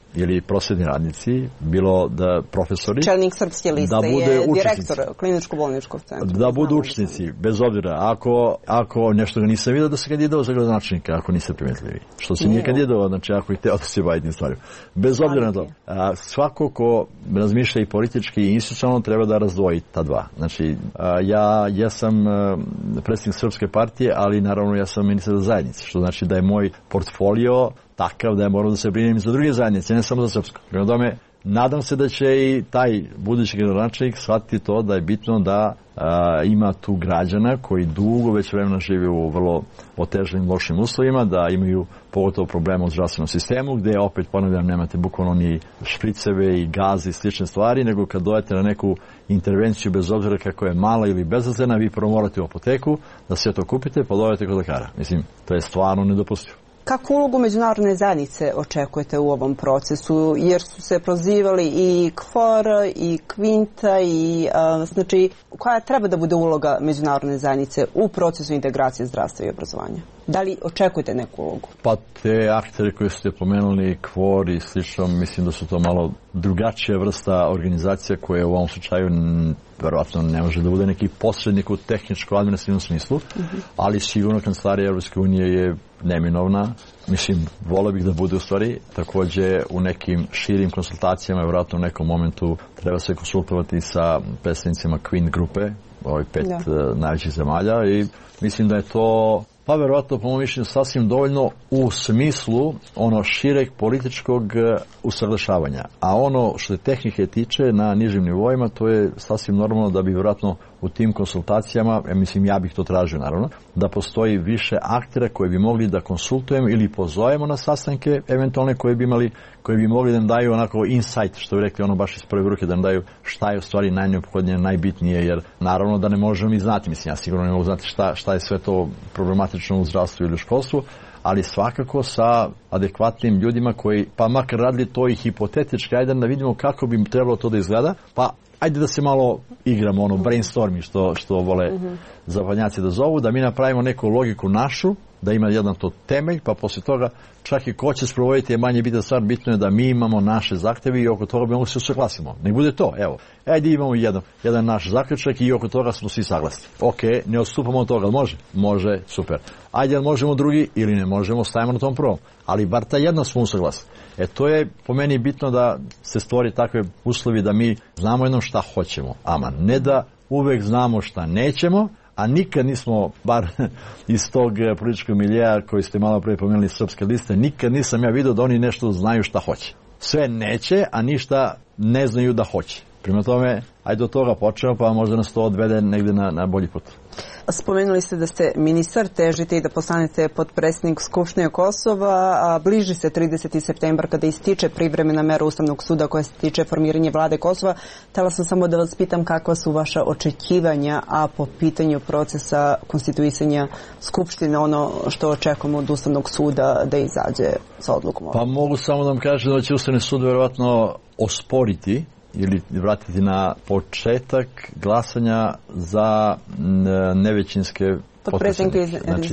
ili prosvetni radnici, bilo da profesori, čelnik Srpske liste da bude je učesnici, direktor kliničko-bolničkog centra. Da budu učesnici, bez obzira. Ako nešto ga nisam vidio da se kandidovao za gradonačelnika, ako niste primetili. Što se nije kandidovao, znači ako ih teo da se bavi tim stvarima. Bez obzira na to. Svako ko razmišlja i politički i institucionalno treba da razdvoji ta dva. Znači, ja jesam predsjednik Srpske partije, ali naravno ja sam ministar za zajednice, što znači da je moj portfolio takav da je morao da se brinem za druge zajednice, ne samo za srpsko. Prema tome, nadam se da će i taj budući gradonačelnik shvatiti to da je bitno da ima tu građana koji dugo već vremena žive u vrlo otežanim, lošim uslovima, da imaju pogotovo problema u zdravstvenom sistemu, gde opet, ponavljam, nemate bukvalno ni špriceve i gaze i slične stvari, nego kad dojete na neku intervenciju, bez obzira kako je mala ili bezazlena, vi prvo morate u apoteku da sve to kupite, pa dojete kod lekara. Mislim, to je stvarno nedopustivo. Kakvu ulogu međunarodne zajednice očekujete u ovom procesu? Jer su se prozivali i KFOR, i Kvinta, i znači, koja treba da bude uloga međunarodne zajednice u procesu integracije zdravstva i obrazovanja? Da li očekujete neku ulogu? Pa te aktere koje ste pomenuli, KFOR i slično, mislim da su to malo drugačija vrsta organizacija koje u ovom slučaju verovatno ne može da bude neki posrednik u tehničko-administrativnom smislu, ali sigurno kancelarija Evropske unije je neminovna. Mislim, voleo bih da bude u stvari. Takođe, u nekim širim konsultacijama, verovatno u nekom momentu treba se konsultovati sa predstavnicima Queen grupe, ovih 5 najvećih zemalja, i mislim da je to, pa verovatno po mojom mišljenju, sasvim dovoljno u smislu ono šireg političkog usaglašavanja. A ono što je tehnike tiče na nižim nivoima, to je sasvim normalno da bi verovatno u tim konsultacijama, mislim ja bih to tražio naravno, da postoji više aktera koji bi mogli da konsultujemo ili pozovemo na sastanke eventualne koji bi mogli da nam daju onako insight, što bi rekli ono baš iz prve ruke, da nam daju šta je u stvari najneophodnije, najbitnije, jer naravno da ne možemo i znati, mislim ja sigurno ne mogu znati šta je sve to problematično u zdravstvu ili u školstvu, ali svakako sa adekvatnim ljudima koji, pa makar radili to i hipotetički, ajde da vidimo kako bi trebalo to da izgleda, pa ajde da se malo igramo, ono brainstormi što vole zapadnjaci da zovu, da mi napravimo neku logiku našu, da ima jedan to temelj, pa posle toga čak i ko će sprovoditi je manje bitna stvar, bitno je da mi imamo naše zahteve i oko toga bi mogli se usaglasimo. Nek bude to, evo. Ajde imamo jedan naš zaključak i oko toga smo svi saglasni. Ok, ne odstupamo od toga, može? Može, super. Ajde, možemo drugi ili ne možemo, stavimo na tom prvom. Ali bar ta jedna smo usaglasni. To je po meni bitno da se stvori takve uslovi da mi znamo jednom šta hoćemo. Aman, ne da uvek znamo šta nećemo, a nikad nismo, bar iz tog političkog miljeja koji ste malo pre pomenuli Srpske liste, nikad nisam ja vidio da oni nešto znaju šta hoće. Sve neće, a ništa ne znaju da hoće. Prema tome, ajde od toga počnemo, pa možda nas to odvede negde na bolji put. Spomenuli ste da ste ministar, težite i da postanete potpredsjednik Skupštine Kosova, a bliži se 30. septembar kada ističe privremena mera Ustavnog suda koja se tiče formiranja vlade Kosova. Htela sam samo da vas pitam kakva su vaša očekivanja, a po pitanju procesa konstituisanja Skupštine, ono što očekujemo od Ustavnog suda da izađe sa odlukom. Pa mogu samo da vam kažem da će Ustavni sud verovatno osporiti ili vratiti na početak glasanja za nevećinske potpredsjednike. Znači,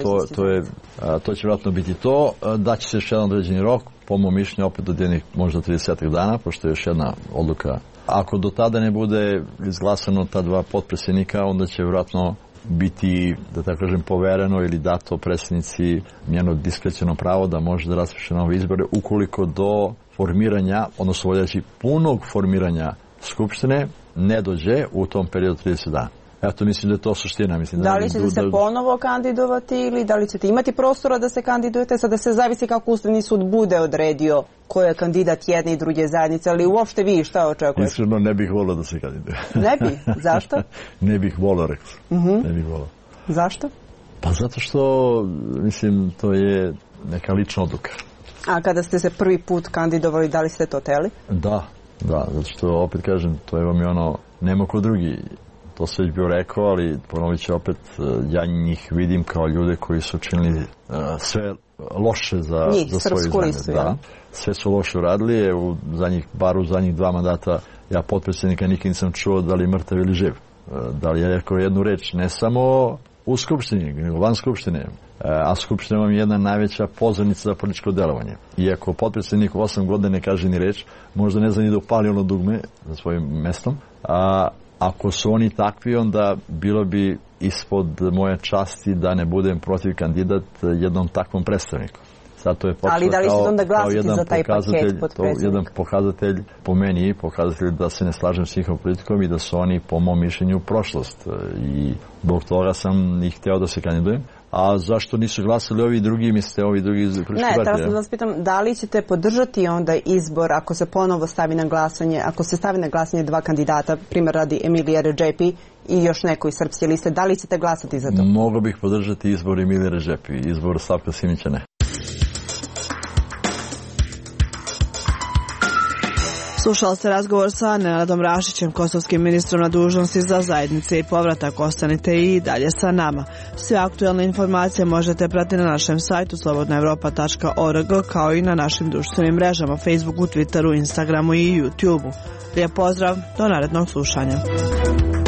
to će vjerojatno biti to. Daće se još jedan određeni rok, po mom mišljenju opet do jednih možda 30 dana, pošto je još jedna odluka. Ako do tada ne bude izglasano ta dva potpredsjednika, onda će vjerojatno biti, da tako kažem, povereno ili dato predsjednici njeno diskreciono pravo da može da raspiše nove izbore ukoliko do formiranja, odnosno voljeći punog formiranja Skupštine ne dođe u tom periodu 30 dana. Eto, mislim da je to suština. Mislim da li ćete se ponovo kandidovati ili da li ćete imati prostora da se kandidujete? Sada se zavisi kako Ustavni sud bude odredio ko je kandidat jedne i druge zajednice, ali uopšte vi šta očekujete? Iskreno ne bih volio da se kandiduje. Ne bi? Zašto? Ne bih volio, rekao. Ne bih volio. Zašto? Pa zato što, mislim, to je neka lična odluka. A kada ste se prvi put kandidovali, da li ste to teli? Da, zato što opet kažem, to je vam i ono, nema ko drugi. To se već bio rekao, ali ponovit ću opet, ja njih vidim kao ljude koji su činili sve loše za svoju zemlju. Da, sve su loše uradili, bar u zadnjih 2 mandata ja potpredsjednika nikad nisam čuo da li je mrtav ili živ. Da li je rekao jednu reč, ne samo u Skupštini, nego van Skupštine. A Skupština vam je jedna najveća pozornica za političko delovanje. I ako potpredsjednik 8 godina ne kaže ni reč, možda ne zna ni da upali ono dugme za svojim mestom. Ako su oni takvi, onda bilo bi ispod moje časti da ne budem protiv kandidat jednom takvom predstavniku. Zato je ali da li ćete onda glasiti za taj paket potpredsjednika? Jedan pokazatelj po meni, pokazatelj da se ne slažem s njihovom politikom i da su oni po mom mišljenju prošlost. I zbog toga sam ih hteo da se kandidujem. A zašto nisu glasali ovi drugi, mislite, ovi drugi politički partije? Ne, teraz vas pitam, da li ćete podržati onda izbor ako se ponovo stavi na glasanje, ako se stavi na glasanje 2 kandidata, primjer radi Emilija Redžepi i još neko iz Srpske liste, da li ćete glasati za to? Mogao bih podržati izbor Emilija Redžepi, izbor Slavka Simića ne. Slušali ste razgovor sa Nenadom Rašićem, kosovskim ministrom na dužnosti za zajednice i povratak. Ostanite i dalje sa nama. Sve aktualne informacije možete pratiti na našem sajtu slobodnaevropa.org kao i na našim društvenim mrežama Facebooku, Twitteru, Instagramu i YouTubeu. Lijep pozdrav, do narednog slušanja.